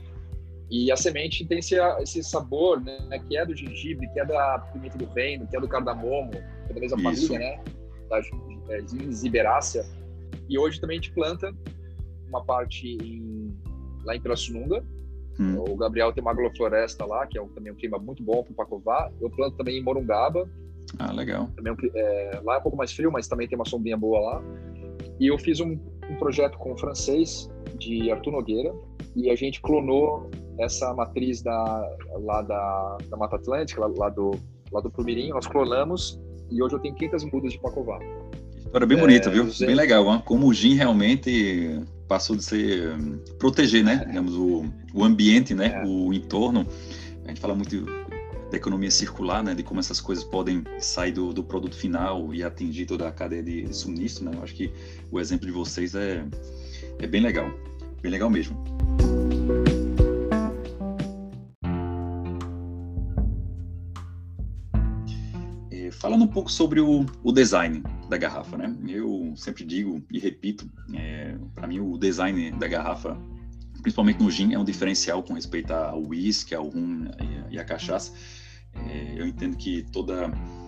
E a semente tem esse, esse sabor, né? Que é do gengibre, que é da pimenta do reino, que é do cardamomo, que é da mesma Isso. família, né? Da é, Ziberácea. E hoje também a gente planta uma parte em, lá em Pirassununga. Hum. O Gabriel tem uma agrofloresta lá, que é um, também um clima muito bom para o pacovar. Eu planto também em Morungaba. Ah, legal. Também, é um- é, lá é um pouco mais frio, mas também tem uma sombrinha boa lá. E eu fiz um, um projeto com o francês, de Arthur Nogueira, e a gente clonou essa matriz da, lá da, da Mata Atlântica, lá, lá do, lá do Plumirim. Nós clonamos e hoje eu tenho quinhentas mudas de pacovar. História bem bonita, É, viu? José- Bem legal. Hein? Como o gin realmente passou de ser hum, proteger, né? Digamos, o, o ambiente, né? É. O entorno. A gente fala muito da economia circular, né? De como essas coisas podem sair do, do produto final e atingir toda a cadeia de, de suministro, né? Eu acho que o exemplo de vocês é, é bem legal. Bem legal mesmo. É, falando um pouco sobre o, o design da garrafa, né? Eu sempre digo e repito, é, para mim o design da garrafa, principalmente no gin, é um diferencial com respeito ao whisky, ao rum e a, e a cachaça. É, eu entendo que toda,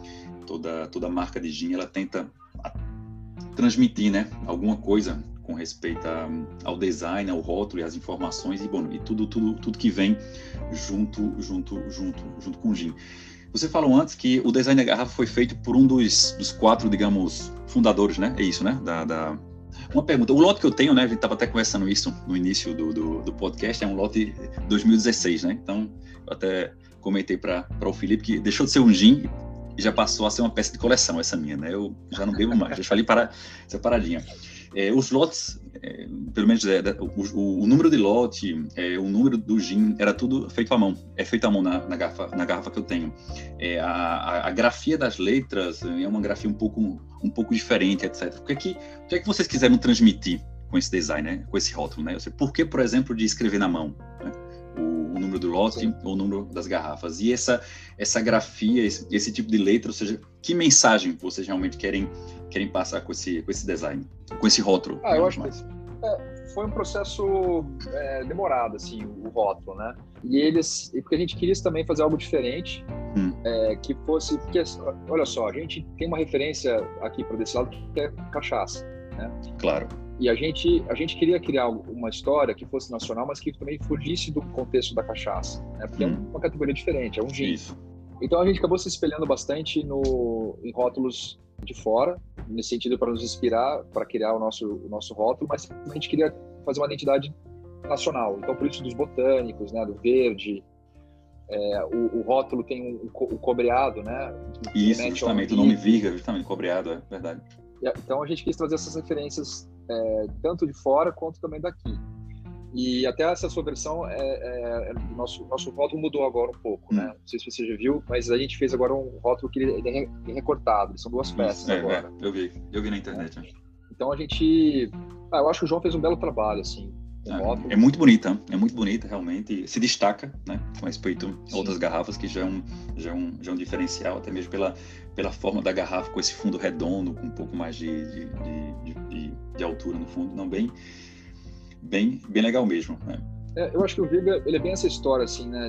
toda, toda marca de gin, ela tenta a, transmitir, né, alguma coisa com respeito a, ao design, ao rótulo e às informações e, bom, e tudo, tudo, tudo que vem junto, junto, junto, junto com o gin. Você falou antes que o design da garrafa foi feito por um dos, dos quatro, digamos, fundadores, né? É isso, né? Da, da... Uma pergunta. O lote que eu tenho, né? A gente estava até conversando isso no início do, do, do podcast, é um lote dois mil e dezesseis, né? Então, eu até comentei para o Felipe que deixou de ser um gin e já passou a ser uma peça de coleção, essa minha, né? Eu já não bebo mais, já falei para essa paradinha. É, os lotes, é, pelo menos é, o, o número de lote, é, o número do gin, era tudo feito à mão. É feito à mão na, na, garrafa, na garrafa que eu tenho. É, a, a, a grafia das letras é uma grafia um pouco, um pouco diferente, etcétera. O que é que, o que é que vocês quiseram transmitir com esse design, né? Com esse rótulo, né? Por que, por exemplo, de escrever na mão, né? o, o número do lote, Sim. ou o número das garrafas? E essa, essa grafia, esse, esse tipo de letra, ou seja, que mensagem vocês realmente querem querem passar com esse, com esse design, com esse rótulo? Ah, eu acho mais. que é, foi um processo é, demorado, assim, o, o rótulo, né? E eles, porque a gente queria também fazer algo diferente, hum. é, que fosse, porque, olha só, a gente tem uma referência aqui para desse lado que é cachaça, né? Claro. E a gente, a gente queria criar uma história que fosse nacional, mas que também fugisse do contexto da cachaça, né? Porque hum. é uma categoria diferente, é um gin. Isso. Então a gente acabou se espelhando bastante no, em rótulos de fora, nesse sentido para nos inspirar, para criar o nosso, o nosso rótulo, mas a gente queria fazer uma identidade nacional. Então, por isso dos botânicos, né, do verde, é, o, o rótulo tem um, um, o cobreado, né? Isso, justamente, o nome Virga, justamente, cobreado, é verdade. Então a gente quis trazer essas referências é, tanto de fora quanto também daqui. E até essa sua versão, é, é, é, nosso, nosso rótulo mudou agora um pouco, hum. né? Não sei se você já viu, mas a gente fez agora um rótulo que ele é recortado, são duas peças é, agora. É, eu vi, eu vi na internet. É. Então a gente... Ah, eu acho que o João fez um belo trabalho, assim. É, é muito bonita, é muito bonita realmente, se destaca, né, com respeito a outras garrafas, que já é, um, já, é um, já é um diferencial, até mesmo pela, pela forma da garrafa, com esse fundo redondo, com um pouco mais de, de, de, de, de altura no fundo, não, bem, bem, bem legal mesmo, né? É, eu acho que o Virga, ele é bem essa história, assim, né,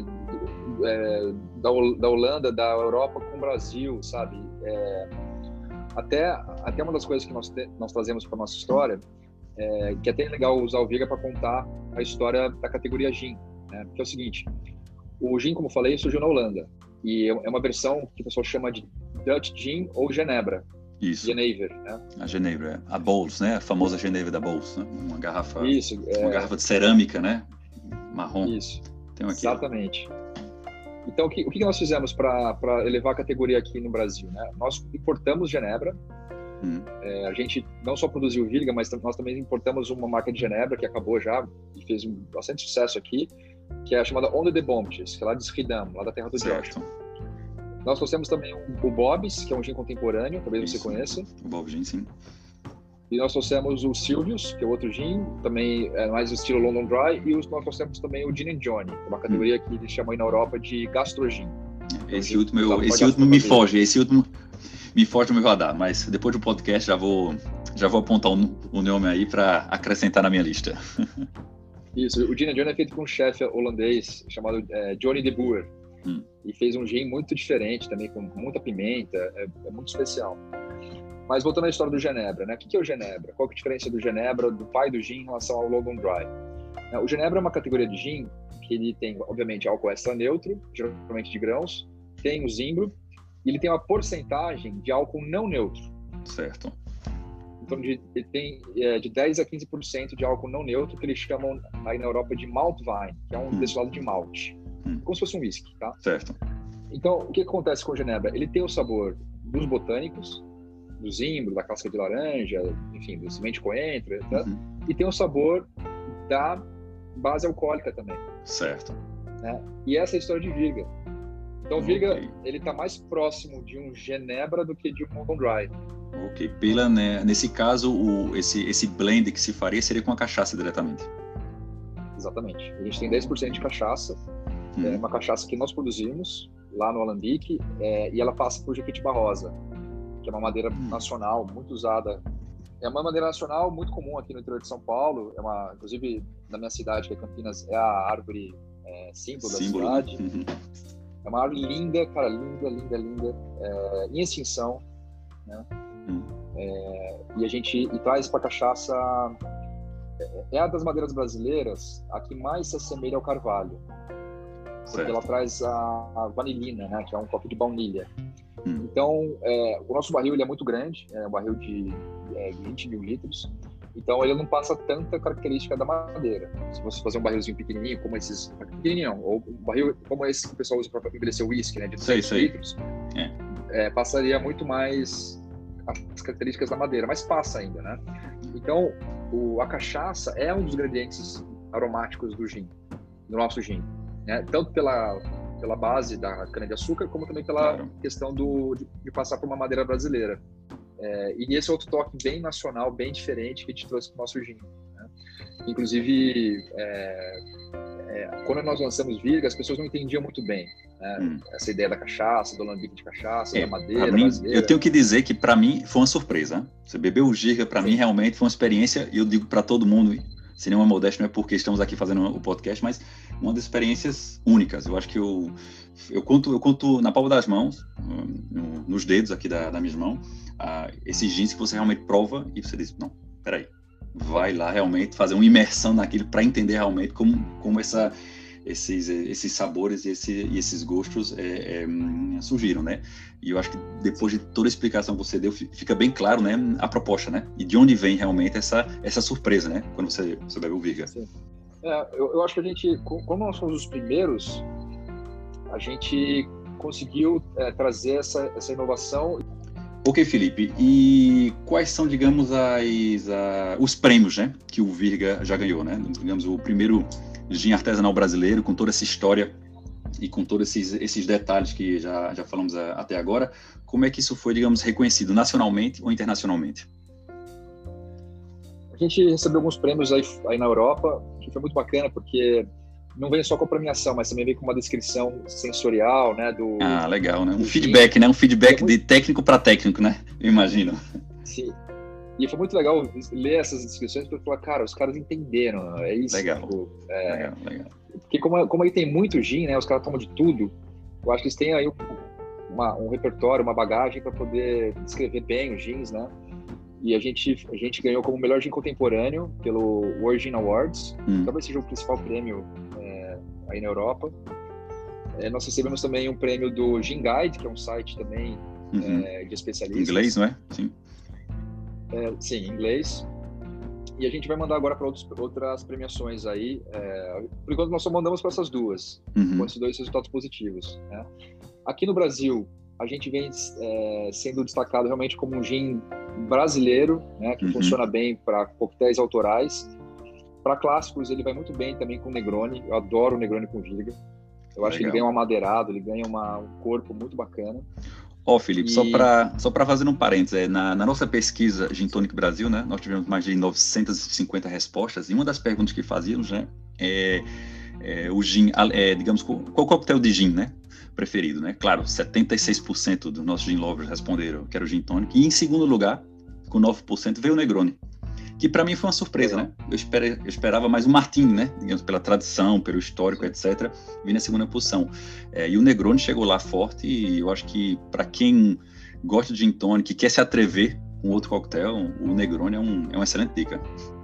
é, da, da Holanda, da Europa com o Brasil, sabe? É, até, até uma das coisas que nós, te, nós trazemos para nossa história, É, que é até legal usar o Virga para contar a história da categoria Gin, né? Porque é o seguinte, o Gin, como eu falei, surgiu na Holanda, e é uma versão que o pessoal chama de Dutch Gin ou Genebra. Isso. Genever, né? A Genebra, a Bols, né? A famosa Genebra da Bols, né? Uma garrafa, Isso, é... uma garrafa de cerâmica, né? Marrom. Isso, Tem aqui, exatamente. Então, o que, o que nós fizemos para elevar a categoria aqui no Brasil, né? Nós importamos Genebra. Hum. É, a gente não só produziu o Virga, mas nós também importamos uma marca de Genebra que acabou já e fez um, bastante sucesso aqui, que é a chamada Onde de Bombes, que é lá de Schiedam, lá da terra do Joshua. Nós trouxemos também o, o Bob's, que é um gin contemporâneo, talvez Isso. você conheça. O Bob Gin, sim. E nós trouxemos o Silvius, que é outro gin, também é mais o estilo London Dry, e nós trouxemos também o Gin and Johnny, uma categoria hum. que eles chamam aí na Europa de gastrogin. Esse então, último, eu, esse último me foge, esse último me foge do meu radar, mas depois do podcast já vou, já vou apontar o, o nome aí para acrescentar na minha lista. Isso, o Gin and Johnny é feito por um chefe holandês chamado é, Johnny de Boer, hum. e fez um gin muito diferente também, com muita pimenta, é, é muito especial. Mas voltando à história do Genebra, né? O que é o Genebra? Qual que é a diferença do Genebra, do pai do gin, em relação ao London Dry? O Genebra é uma categoria de gin que ele tem, obviamente, álcool extra neutro, geralmente de grãos, tem o zimbro, e ele tem uma porcentagem de álcool não neutro. Certo. Então, de, ele tem é, de dez a quinze por cento de álcool não neutro, que eles chamam aí na Europa de malt wine, que é um hum. destilado de malte, hum. como se fosse um whisky, tá? Certo. Então, o que acontece com o Genebra? Ele tem o sabor dos botânicos, do zimbro, da casca de laranja, enfim, do semente de coentro, etcétera. Uhum. E tem o sabor da base alcoólica também. Certo. Né? E essa é a história de Virga. Então, o Virga, okay. ele está mais próximo de um Genebra do que de um London Dry. Ok. Pela, né, nesse caso, o, esse, esse blend que se faria seria com a cachaça diretamente. Exatamente. A gente tem dez por cento de cachaça, hum. é uma cachaça que nós produzimos lá no Alambique, é, e ela passa por Jequitibá Rosa, que é uma madeira hum. nacional, muito usada. É uma madeira nacional muito comum aqui no interior de São Paulo, é uma, inclusive na minha cidade, que é Campinas, é a árvore é, símbolo, símbolo da cidade. Uhum. É uma árvore linda, cara, linda, linda, linda, é, em extinção, né? Hum. É, e a gente e traz para cachaça, é, é a das madeiras brasileiras a que mais se assemelha ao carvalho, porque certo. Ela traz a, a vanilina, né, que é um toque de baunilha. Hum. Então, é, o nosso barril ele é muito grande, é um barril de é, vinte mil litros, então ele não passa tanta característica da madeira. Se você fazer um barrilzinho pequenininho, como esses, pequenininho não, ou um barril como esse que o pessoal usa para envelhecer o whisky, né, de duzentos litros, é. É, passaria muito mais as características da madeira, mas passa ainda, né? Então, o, a cachaça é um dos ingredientes aromáticos do gin, do nosso gin, né? Tanto pela pela base da cana-de-açúcar, como também pela claro. questão do, de, de passar por uma madeira brasileira. É, e esse outro toque bem nacional, bem diferente, que a gente trouxe para o nosso gin. Né? Inclusive, é, é, quando nós lançamos Virga, as pessoas não entendiam muito bem, né? hum. essa ideia da cachaça, do alambique de cachaça, é, da madeira mim, brasileira. Eu tenho que dizer que, para mim, foi uma surpresa. Você bebeu o Virga, para mim, realmente foi uma experiência, e eu digo para todo mundo, sem nenhuma modéstia, não é porque estamos aqui fazendo o podcast, mas uma das experiências únicas. Eu acho que eu, eu, conto, eu conto na palma das mãos, no, nos dedos aqui da, da minha mão, uh, esses gins que você realmente prova e você diz, não, peraí, vai lá realmente fazer uma imersão naquilo para entender realmente como, como essa, esses, esses sabores e, esse, e esses gostos é, é, surgiram, né? E eu acho que depois de toda a explicação que você deu, fica bem claro, né, a proposta, né? E de onde vem realmente essa, essa surpresa, né? Quando você, você bebe o Virga. Sim. É, eu, eu acho que a gente, como nós fomos os primeiros, a gente conseguiu é, trazer essa, essa inovação. Ok, Felipe, e quais são, digamos, as, a, os prêmios, né, que o Virga já ganhou, né? Digamos, o primeiro gin artesanal brasileiro, com toda essa história e com todos esses, esses detalhes que já, já falamos a, até agora, como é que isso foi, digamos, reconhecido nacionalmente ou internacionalmente? A gente recebeu alguns prêmios aí, aí na Europa, que foi muito bacana, porque não vem só com a premiação, mas também vem com uma descrição sensorial, né? Do, ah, legal, né? Um feedback, feedback, né? Um feedback muito... de técnico para técnico, né? Eu imagino. Sim. E foi muito legal ler essas descrições para falar, cara, os caras entenderam, é isso. Legal, tipo, é... legal, legal. Porque como, como aí tem muito gin, né? Os caras tomam de tudo. Eu acho que eles têm aí uma, um repertório, uma bagagem para poder descrever bem os gins, né? E a gente, a gente ganhou como melhor gin contemporâneo pelo World Gin Awards. Hum. Talvez seja o principal prêmio é, aí na Europa. É, nós recebemos também um prêmio do Gin Guide, que é um site também uhum. é, de especialistas. Inglês, não é? Sim. É, sim, em inglês. E a gente vai mandar agora para outras premiações aí. É, por enquanto, nós só mandamos para essas duas, uhum. com esses dois resultados positivos. Né? Aqui no Brasil, a gente vem é, sendo destacado realmente como um gin brasileiro, né, que uhum. funciona bem para coquetéis autorais. Para clássicos, ele vai muito bem também com Negroni. Eu adoro o Negroni com Virga. Eu acho Legal. que ele ganha um amadeirado, ele ganha uma, um corpo muito bacana. Ó, oh, Felipe, e... só para só para fazer um parênteses, é, na, na nossa pesquisa Gin Tonic Brasil, né, nós tivemos mais de novecentas e cinquenta respostas, e uma das perguntas que fazíamos, né, é, é o gin, é, digamos, qual coquetel de gin, né, preferido, né? Claro, setenta e seis por cento dos nossos gin lovers responderam que era o Gin Tonic, e em segundo lugar, com nove por cento, veio o Negroni, que para mim foi uma surpresa, é. né? Eu, espere, eu esperava mais o Martini, né? Digamos, pela tradição, pelo histórico, etcétera, vir na segunda posição. É, e o Negroni chegou lá forte, e eu acho que para quem gosta de Gin Tonic, quer se atrever com outro coquetel, o Negroni é, um, é uma excelente dica.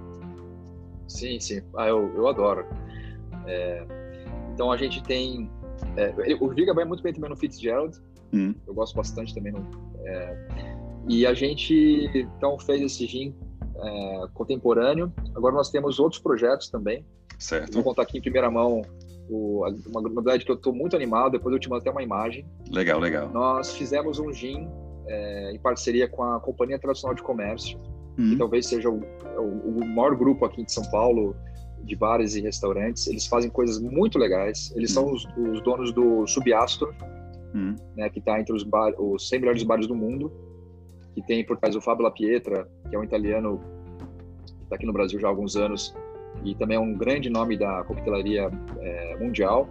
Sim, sim. Ah, eu, eu adoro. É, então a gente tem... É, o Virga vai muito bem também no Fitzgerald. Hum. Eu gosto bastante também. No, é, e a gente, então, fez esse gin é, contemporâneo. Agora nós temos outros projetos também. Certo. Vou contar aqui em primeira mão o, uma novidade que eu estou muito animado. Depois eu te mando até uma imagem. Legal, legal. Nós fizemos um gin é, em parceria com a Companhia Tradicional de Comércio, hum. que talvez seja o, o, o maior grupo aqui de São Paulo de bares e restaurantes. Eles fazem coisas muito legais. Eles hum. são os, os donos do Subiastor, hum. né, que está entre os, bar, os cem melhores bares do mundo, que tem por trás o Fabio La Pietra, que é um italiano que está aqui no Brasil já há alguns anos e também é um grande nome da coquetelaria é, mundial.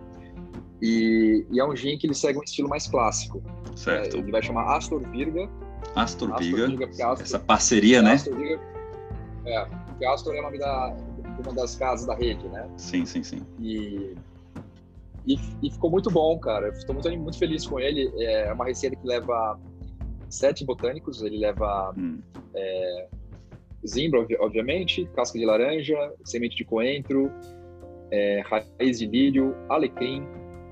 E, e é um gin que ele segue um estilo mais clássico. Certo. É, ele vai chamar Astor Virga. Astor, Astor Virga, Virga Astor, essa é, parceria, né? Astor Virga, é, porque Astor é o nome da uma das casas da rede, né? Sim, sim, sim. E, e, e ficou muito bom, cara. Estou muito, muito feliz com ele. É uma receita que leva sete botânicos. Ele leva hum. é, zimbro, obviamente, casca de laranja, semente de coentro, é, raiz de lírio, alecrim,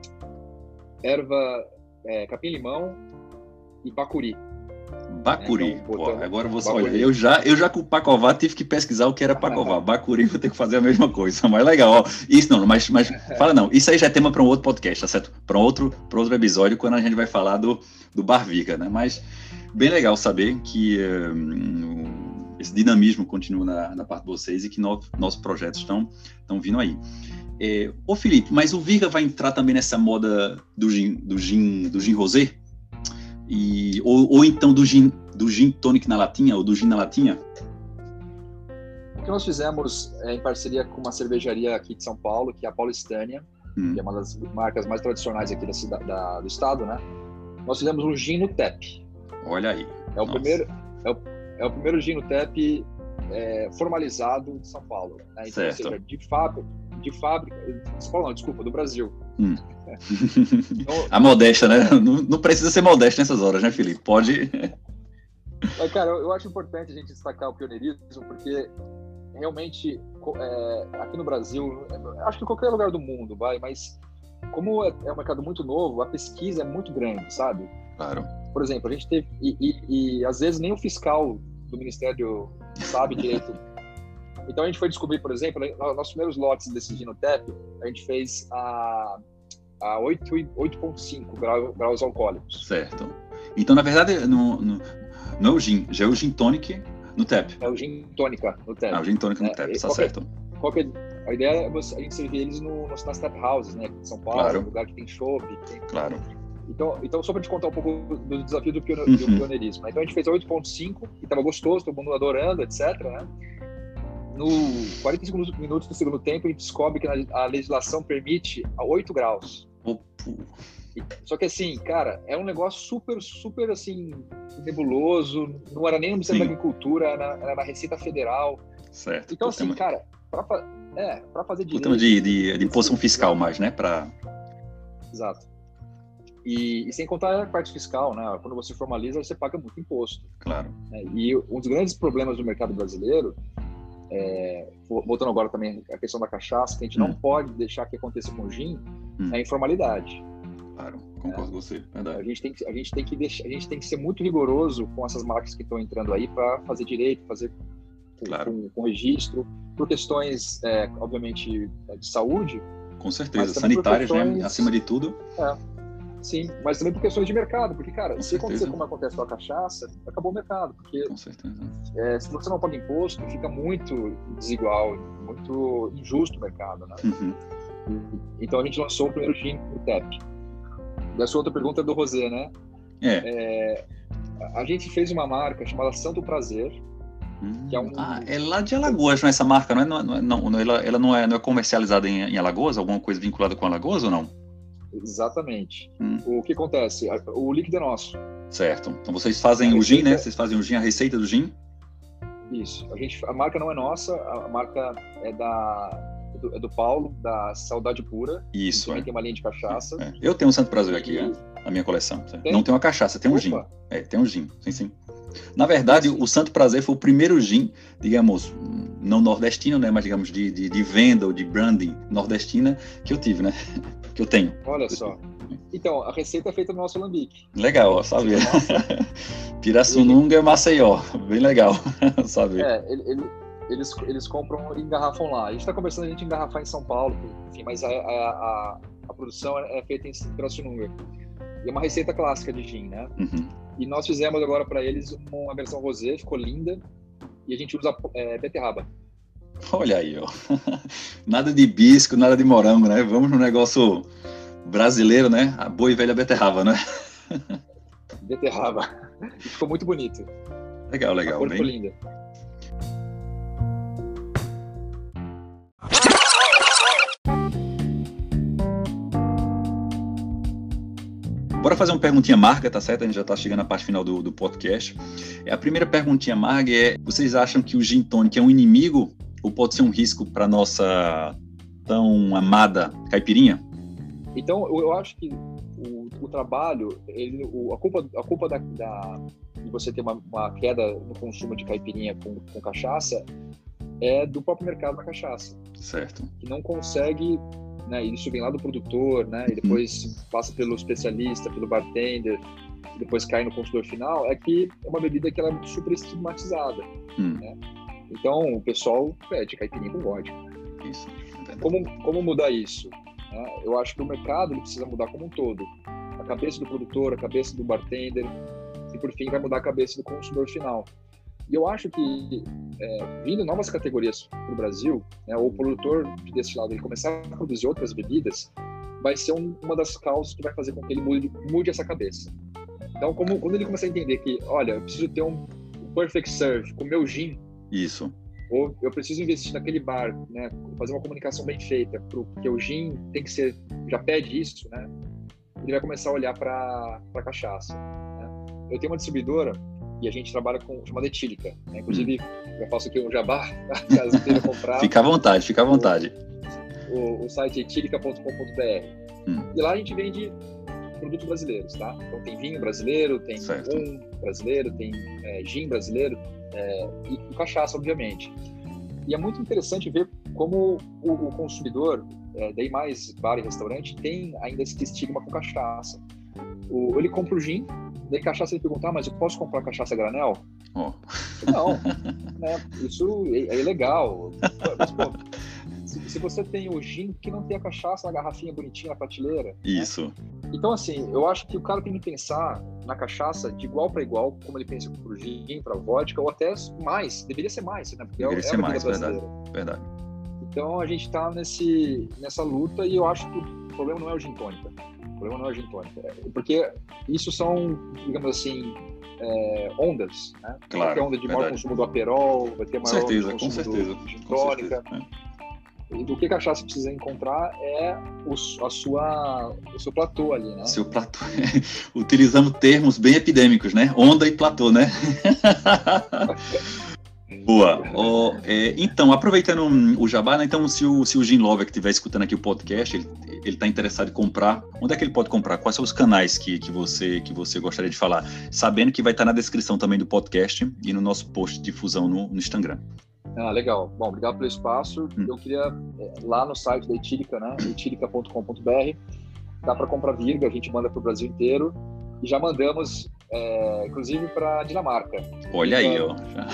erva, é, capim-limão e bacuri. Bacuri, então, pô, agora você olha, eu já, eu já com o Pacová tive que pesquisar o que era Pacová. Bacuri vou ter que fazer a mesma coisa, mas legal, ó. Isso não, mas, mas fala não, isso aí já é tema para um outro podcast, tá certo? Para outro, para outro episódio, quando a gente vai falar do, do Bar Virga, né? Mas bem legal saber que um, esse dinamismo continua na, na parte de vocês e que no, nossos projetos estão estão vindo aí. É, ô Felipe, mas o Virga vai entrar também nessa moda do gin, do gin, do gin rosé? E, ou, ou então do gin, do gin tonic na latinha, ou do gin na latinha? O que nós fizemos é, em parceria com uma cervejaria aqui de São Paulo, que é a Paulistânia, hum. que é uma das marcas mais tradicionais aqui da cidade, da, do estado, né? Nós fizemos um gin no tap. Olha aí. É o, primeiro, é, o, é o primeiro gin no tap é, formalizado de São Paulo. Né? Então, certo. Ou seja, de fábrica, de fábrica, de São Paulo não, desculpa, do Brasil. Hum. Então, a modéstia, né? Não, não precisa ser modesto nessas horas, né, Felipe? Pode. Mas, cara, eu, eu acho importante a gente destacar o pioneirismo, porque realmente é, aqui no Brasil, acho que em qualquer lugar do mundo, vai, mas como é, é um mercado muito novo, a pesquisa é muito grande, sabe? Claro. Por exemplo, a gente teve, e, e, e às vezes nem o fiscal do Ministério sabe direito. Então a gente foi descobrir, por exemplo, nossos primeiros lotes desse Ginotep, a gente fez a, a oito vírgula cinco graus, graus alcoólicos. Certo. Então, na verdade, no, no, não é o gin, já é o gin tonic no tap. É o gin tônica no tap. Ah, o gin tônica no é, tap, tá qualquer, certo. Qualquer, a ideia é você, a gente servir eles no, nos, nas tap houses, né, de São Paulo, claro. Um lugar que tem chopp. Tem... Claro. Então, então, só para te contar um pouco do desafio do, pione, uhum. do pioneirismo. Então, a gente fez a oito vírgula cinco, e estava gostoso, todo mundo adorando, etcétera, né? no quarenta e cinco minutos do segundo tempo, a gente descobre que a legislação permite a oito graus. Opo. Só que assim, cara, é um negócio super, super assim, nebuloso, não era nem no Ministério da Agricultura, era, era na Receita Federal. Certo. Então, assim, cara, para é, fazer direito... Por de, de, de imposição fiscal mais, né? Pra... Exato. E, e sem contar a parte fiscal, né? Quando você formaliza, você paga muito imposto. Claro. Né? E um dos grandes problemas do mercado brasileiro, é, voltando agora também à questão da cachaça, que a gente hum. não pode deixar que aconteça com o gin, hum. é a informalidade. Claro, concordo com você, verdade. A gente tem que, a gente tem que deixar, a gente tem que ser muito rigoroso com essas marcas que estão entrando aí para fazer direito, fazer claro. com, com registro, por questões, é, obviamente, de saúde. Com certeza, sanitárias, questões... né? Acima de tudo. É, sim, mas também por questões de mercado, porque, cara, com se certeza. acontecer como acontece com a cachaça, acabou o mercado, porque com certeza. É, se você não paga imposto, fica muito desigual, muito injusto o mercado, né? Uhum. Então a gente lançou o primeiro gin no T E P. E a sua outra pergunta é do Rosé, né? É. é. A gente fez uma marca chamada Santo Prazer, hum. que é um... Ah, é lá de Alagoas, não é essa marca, não é? Não, não, não, ela ela não, é, não é comercializada em, em Alagoas? Alguma coisa vinculada com Alagoas ou não? Exatamente. Hum. O que acontece? O líquido é nosso. Certo. Então vocês fazem a o receita... gin, né? Vocês fazem o gin, a receita do gin? Isso. A, gente, a marca não é nossa, a marca é da... Do, é do Paulo, da Saudade Pura. Isso, também é. tem uma linha de cachaça. É. Eu tenho um Santo Prazer aqui, e... né? Na minha coleção. Tem? Não tem uma cachaça, tem um Opa. gin. É, tem um gin, sim, sim. Na verdade, sim. o Santo Prazer foi o primeiro gin, digamos, não nordestino, né? Mas, digamos, de, de, de venda ou de branding nordestina que eu tive, né? Que eu tenho. Olha só. Então, a receita é feita no nosso alambique. Legal, ó, sabe? Pirassununga e Maceió. Bem legal, sabe? É, ele... ele... Eles, eles compram e engarrafam lá. A gente está conversando a gente engarrafar em São Paulo, enfim, mas a, a, a, a produção é feita em Pirassununga. E é uma receita clássica de gin, né? Uhum. E nós fizemos agora para eles uma versão rosé, ficou linda, e a gente usa é, beterraba. Olha aí, ó. Nada de hibisco, nada de morango, né? Vamos no negócio brasileiro, né? A boa e velha beterraba, né? Beterraba. E ficou muito bonito. Legal, legal. A cor bem... ficou linda. Bora fazer uma perguntinha marga, tá certo? A gente já tá chegando na parte final do, do podcast. A primeira perguntinha marga é: vocês acham que o gin tônica é um inimigo ou pode ser um risco para nossa tão amada caipirinha? Então, eu acho que o, o trabalho, ele, o, a culpa, a culpa da, da, de você ter uma, uma queda no consumo de caipirinha com, com cachaça é do próprio mercado da cachaça. Certo. Que não consegue... Né, isso vem lá do produtor, né, e depois uhum. passa pelo especialista, pelo bartender, e depois cai no consumidor final, é que é uma bebida que ela é super estigmatizada. Uhum. Né? Então, o pessoal pede caipirinha com vodka. Isso. Como, como mudar isso? Né? Eu acho que o mercado ele precisa mudar como um todo. A cabeça do produtor, a cabeça do bartender, e por fim vai mudar a cabeça do consumidor final. E eu acho que, é, vindo novas categorias para o Brasil, né, ou o produtor de destilado ele começar a produzir outras bebidas, vai ser um, uma das causas que vai fazer com que ele mude, mude essa cabeça. Então, como, quando ele começar a entender que, olha, eu preciso ter um, um perfect serve com o meu gin, isso. Ou eu preciso investir naquele bar, né, fazer uma comunicação bem feita, porque o gin tem que ser, já pede isso, né? Ele vai começar a olhar para a cachaça. Né? Eu tenho uma distribuidora e a gente trabalha com chamada etílica. Né? Inclusive, hum. eu faço aqui um jabá, caso queira comprar. Fica à vontade, fica à vontade. O, o, o site é etílica ponto com ponto b r. Hum. E lá a gente vende produtos brasileiros, tá? Então tem vinho brasileiro, tem rum brasileiro, tem é, gin brasileiro é, e, e cachaça, obviamente. E é muito interessante ver como o, o consumidor, é, daí mais bar e restaurante, tem ainda esse estigma com cachaça. O, ele compra o gin, daí cachaça ele pergunta, ah, mas eu posso comprar cachaça a granel? Oh. Não, né? Isso é, é legal. Mas, pô, se, se você tem o gin, que não tem a cachaça na garrafinha bonitinha na prateleira. Isso. Né? Então, assim, eu acho que o cara tem que pensar na cachaça de igual para igual, como ele pensa pro gin, pra vodka, ou até mais. Deveria ser mais, né? Porque Deveria é, ser é mais, verdade. verdade. Então, a gente tá nesse, nessa luta e eu acho que o problema não é o gin tônica. O problema não é o gin tônica. Porque isso são, digamos assim, é, ondas, né? Claro, vai ter onda de maior verdade. consumo do Aperol, vai ter Com maior certeza, consumo com certeza. do gin Com tônica. certeza, né? E do que a cachaça precisa encontrar é o, a sua, o seu platô ali, né? Seu platô. Utilizamos termos bem epidêmicos, né? Onda e platô, né? Boa. Oh, é, então, aproveitando o jabá, né? Então, se o, se o Gin Lover que estiver escutando aqui o podcast, ele está interessado em comprar, onde é que ele pode comprar? Quais são os canais que, que, você, que você gostaria de falar? Sabendo que vai estar na descrição também do podcast e no nosso post de difusão no, no Instagram. Ah, legal. Bom, obrigado pelo espaço. Hum. Eu queria, lá no site da Etílica, né? etílica ponto com ponto b r, dá para comprar Virga, a gente manda para o Brasil inteiro. E já mandamos, é, inclusive, para Dinamarca. Olha então, aí, ó.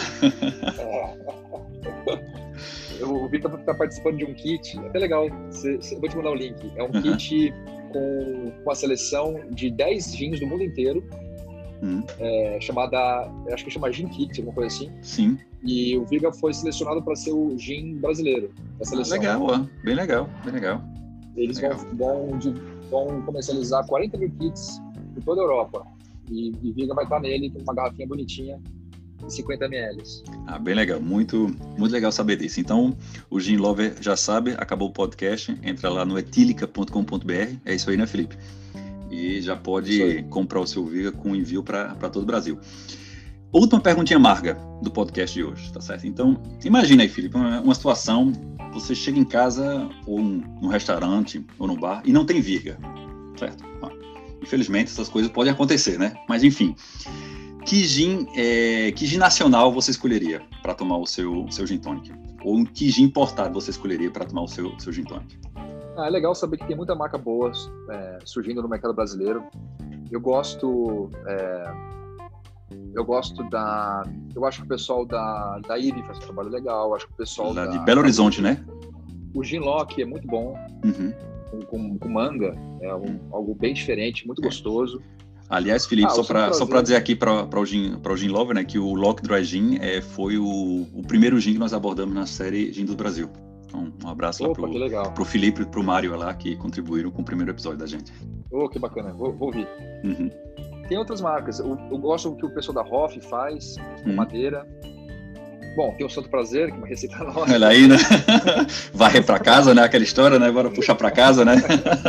É, o Vitor está participando de um kit, é até legal, cê, cê, eu vou te mandar o link. É um uhum. kit com, com a seleção de dez gins do mundo inteiro, uhum. é, chamada, acho que chama Gin Kit, alguma coisa assim. Sim. E o Virga foi selecionado para ser o gin brasileiro da seleção. Ah, legal, ó. Bem legal, bem legal. Eles legal. Vão, vão, vão comercializar quarenta mil kits por toda a Europa. E, e Virga vai estar nele com uma garrafinha bonitinha de cinquenta mililitros. Ah, bem legal. Muito, muito legal saber disso. Então, o Gin Lover já sabe, acabou o podcast, entra lá no etílica ponto com ponto b r. É isso aí, né, Felipe? E já pode comprar o seu Virga com envio para todo o Brasil. Última perguntinha amarga do podcast de hoje, tá certo? Então, imagina aí, Felipe, uma, uma situação, você chega em casa ou um, num restaurante ou no bar e não tem Virga, certo? Ah, infelizmente, essas coisas podem acontecer, né? Mas, enfim, que gin, é, que gin nacional você escolheria para tomar o seu, seu gin tonic? Ou que gin importado você escolheria para tomar o seu, seu gin tonic? Ah, é legal saber que tem muita marca boa é, surgindo no mercado brasileiro. Eu gosto... É... Eu gosto da... Eu acho que o pessoal da, da I R I faz um trabalho legal. Eu acho que o pessoal Lá da... de Belo Horizonte, da, né? O Gin Lock é muito bom. Uhum. Com, com, com manga. É um, algo bem diferente, muito gostoso. Aliás, Felipe, ah, só para só para dizer aqui para o Gin, o Gin Lover, né, que o Lock Dry Gin é, foi o, o primeiro gin que nós abordamos na série Gin do Brasil. Então, um abraço Opa, lá para o Felipe e para o Mário lá, que contribuíram com o primeiro episódio da gente. Oh, que bacana. Vou, vou ouvir. Uhum. Tem outras marcas. Eu, eu gosto do que o pessoal da Hoff faz, com hum. madeira. Bom, tem o Santo Prazer, que é uma receita nossa. Olha aí, né? Varrer para casa, né? Aquela história, né? Bora puxar para casa, né?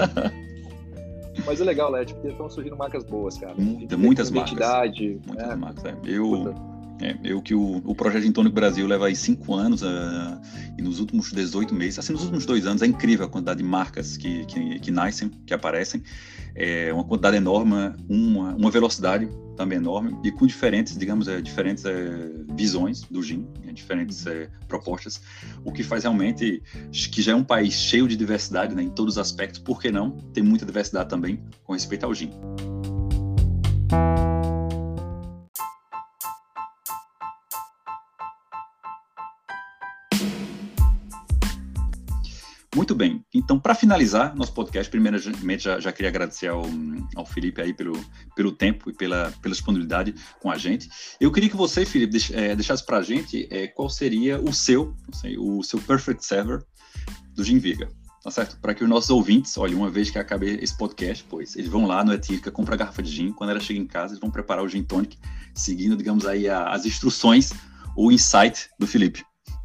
Mas é legal, Led, porque estão surgindo marcas boas, cara. Muita, muitas marcas. Identidade. Muitas né? marcas, é. Eu... É, eu que o, o Projeto Gin Tônico Brasil leva aí cinco anos uh, e nos últimos dezoito meses, assim, nos últimos dois anos, é incrível a quantidade de marcas que, que, que nascem, que aparecem. É uma quantidade enorme, uma, uma velocidade também enorme e com diferentes, digamos, é, diferentes é, visões do gin, é, diferentes é, propostas, o que faz realmente, que já é um país cheio de diversidade, né, em todos os aspectos, por que não? Tem muita diversidade também com respeito ao gin. Muito bem, então para finalizar nosso podcast, primeiramente já, já queria agradecer ao, ao Felipe aí pelo, pelo tempo e pela, pela disponibilidade com a gente. Eu queria que você, Felipe, deix, é, deixasse para a gente é, qual seria o seu, sei, o seu Perfect Server do Gin Virga, tá certo? Para que os nossos ouvintes, olha, uma vez que acabe esse podcast, pois eles vão lá no Etílica, compram a garrafa de gin, quando ela chega em casa, eles vão preparar o Gin Tonic, seguindo, digamos aí, a, as instruções ou insight do Felipe.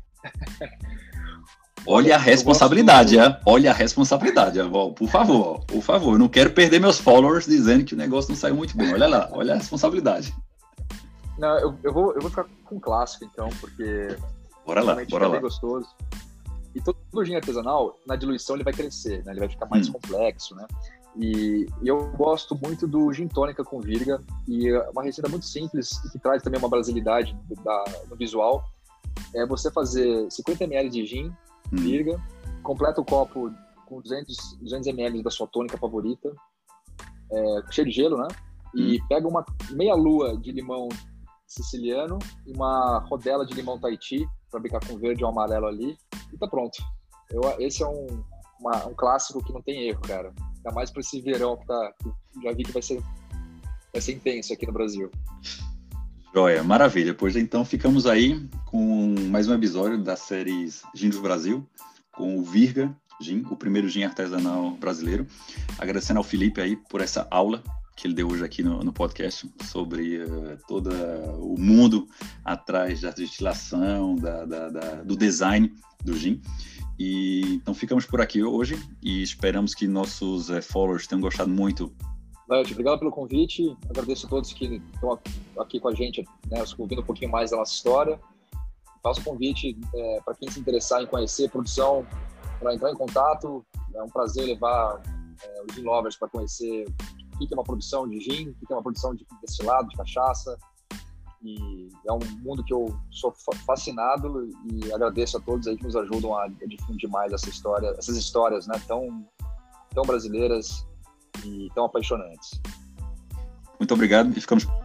Olha a responsabilidade, gosto... é? Olha a responsabilidade, é? Por favor, por favor. Eu não quero perder meus followers dizendo que o negócio não saiu muito bem. Olha lá, olha a responsabilidade. Não, eu, eu, vou, eu vou ficar com clássico, então, porque... Bora lá, bora é lá. Bem gostoso. E todo o gin artesanal, na diluição, ele vai crescer, né? Ele vai ficar mais hum. complexo, né? E, e eu gosto muito do gin tônica com Virga. E é uma receita muito simples e que traz também uma brasilidade da, no visual. É você fazer cinquenta mililitros de gin, Virga, completa o copo com duzentos mililitros da sua tônica favorita, é, cheio de gelo, né? E hum. pega uma meia lua de limão siciliano e uma rodela de limão Tahiti para brincar com verde ou amarelo ali e tá pronto. Eu, esse é um, uma, um clássico que não tem erro, cara. Ainda mais para esse verão que tá, já vi que vai ser, vai ser intenso aqui no Brasil. Joia, maravilha. Pois então ficamos aí com mais um episódio da série Gin do Brasil, com o Virga Gin, o primeiro gin artesanal brasileiro. Agradecendo ao Felipe aí por essa aula que ele deu hoje aqui no, no podcast sobre uh, todo o mundo atrás da destilação, da, da, da, do design do gin. E, então ficamos por aqui hoje e esperamos que nossos uh, followers tenham gostado muito. Léo, obrigado pelo convite, agradeço a todos que estão aqui com a gente, né, ouvindo um pouquinho mais da nossa história. Faço um convite é, para quem se interessar em conhecer a produção, para entrar em contato. É um prazer levar é, os gin lovers para conhecer o que é uma produção de gin, o que é uma produção de destilado, de cachaça. E é um mundo que eu sou fascinado e agradeço a todos aí que nos ajudam a difundir mais essa história, essas histórias, né, tão, tão brasileiras e tão apaixonantes. Muito obrigado e ficamos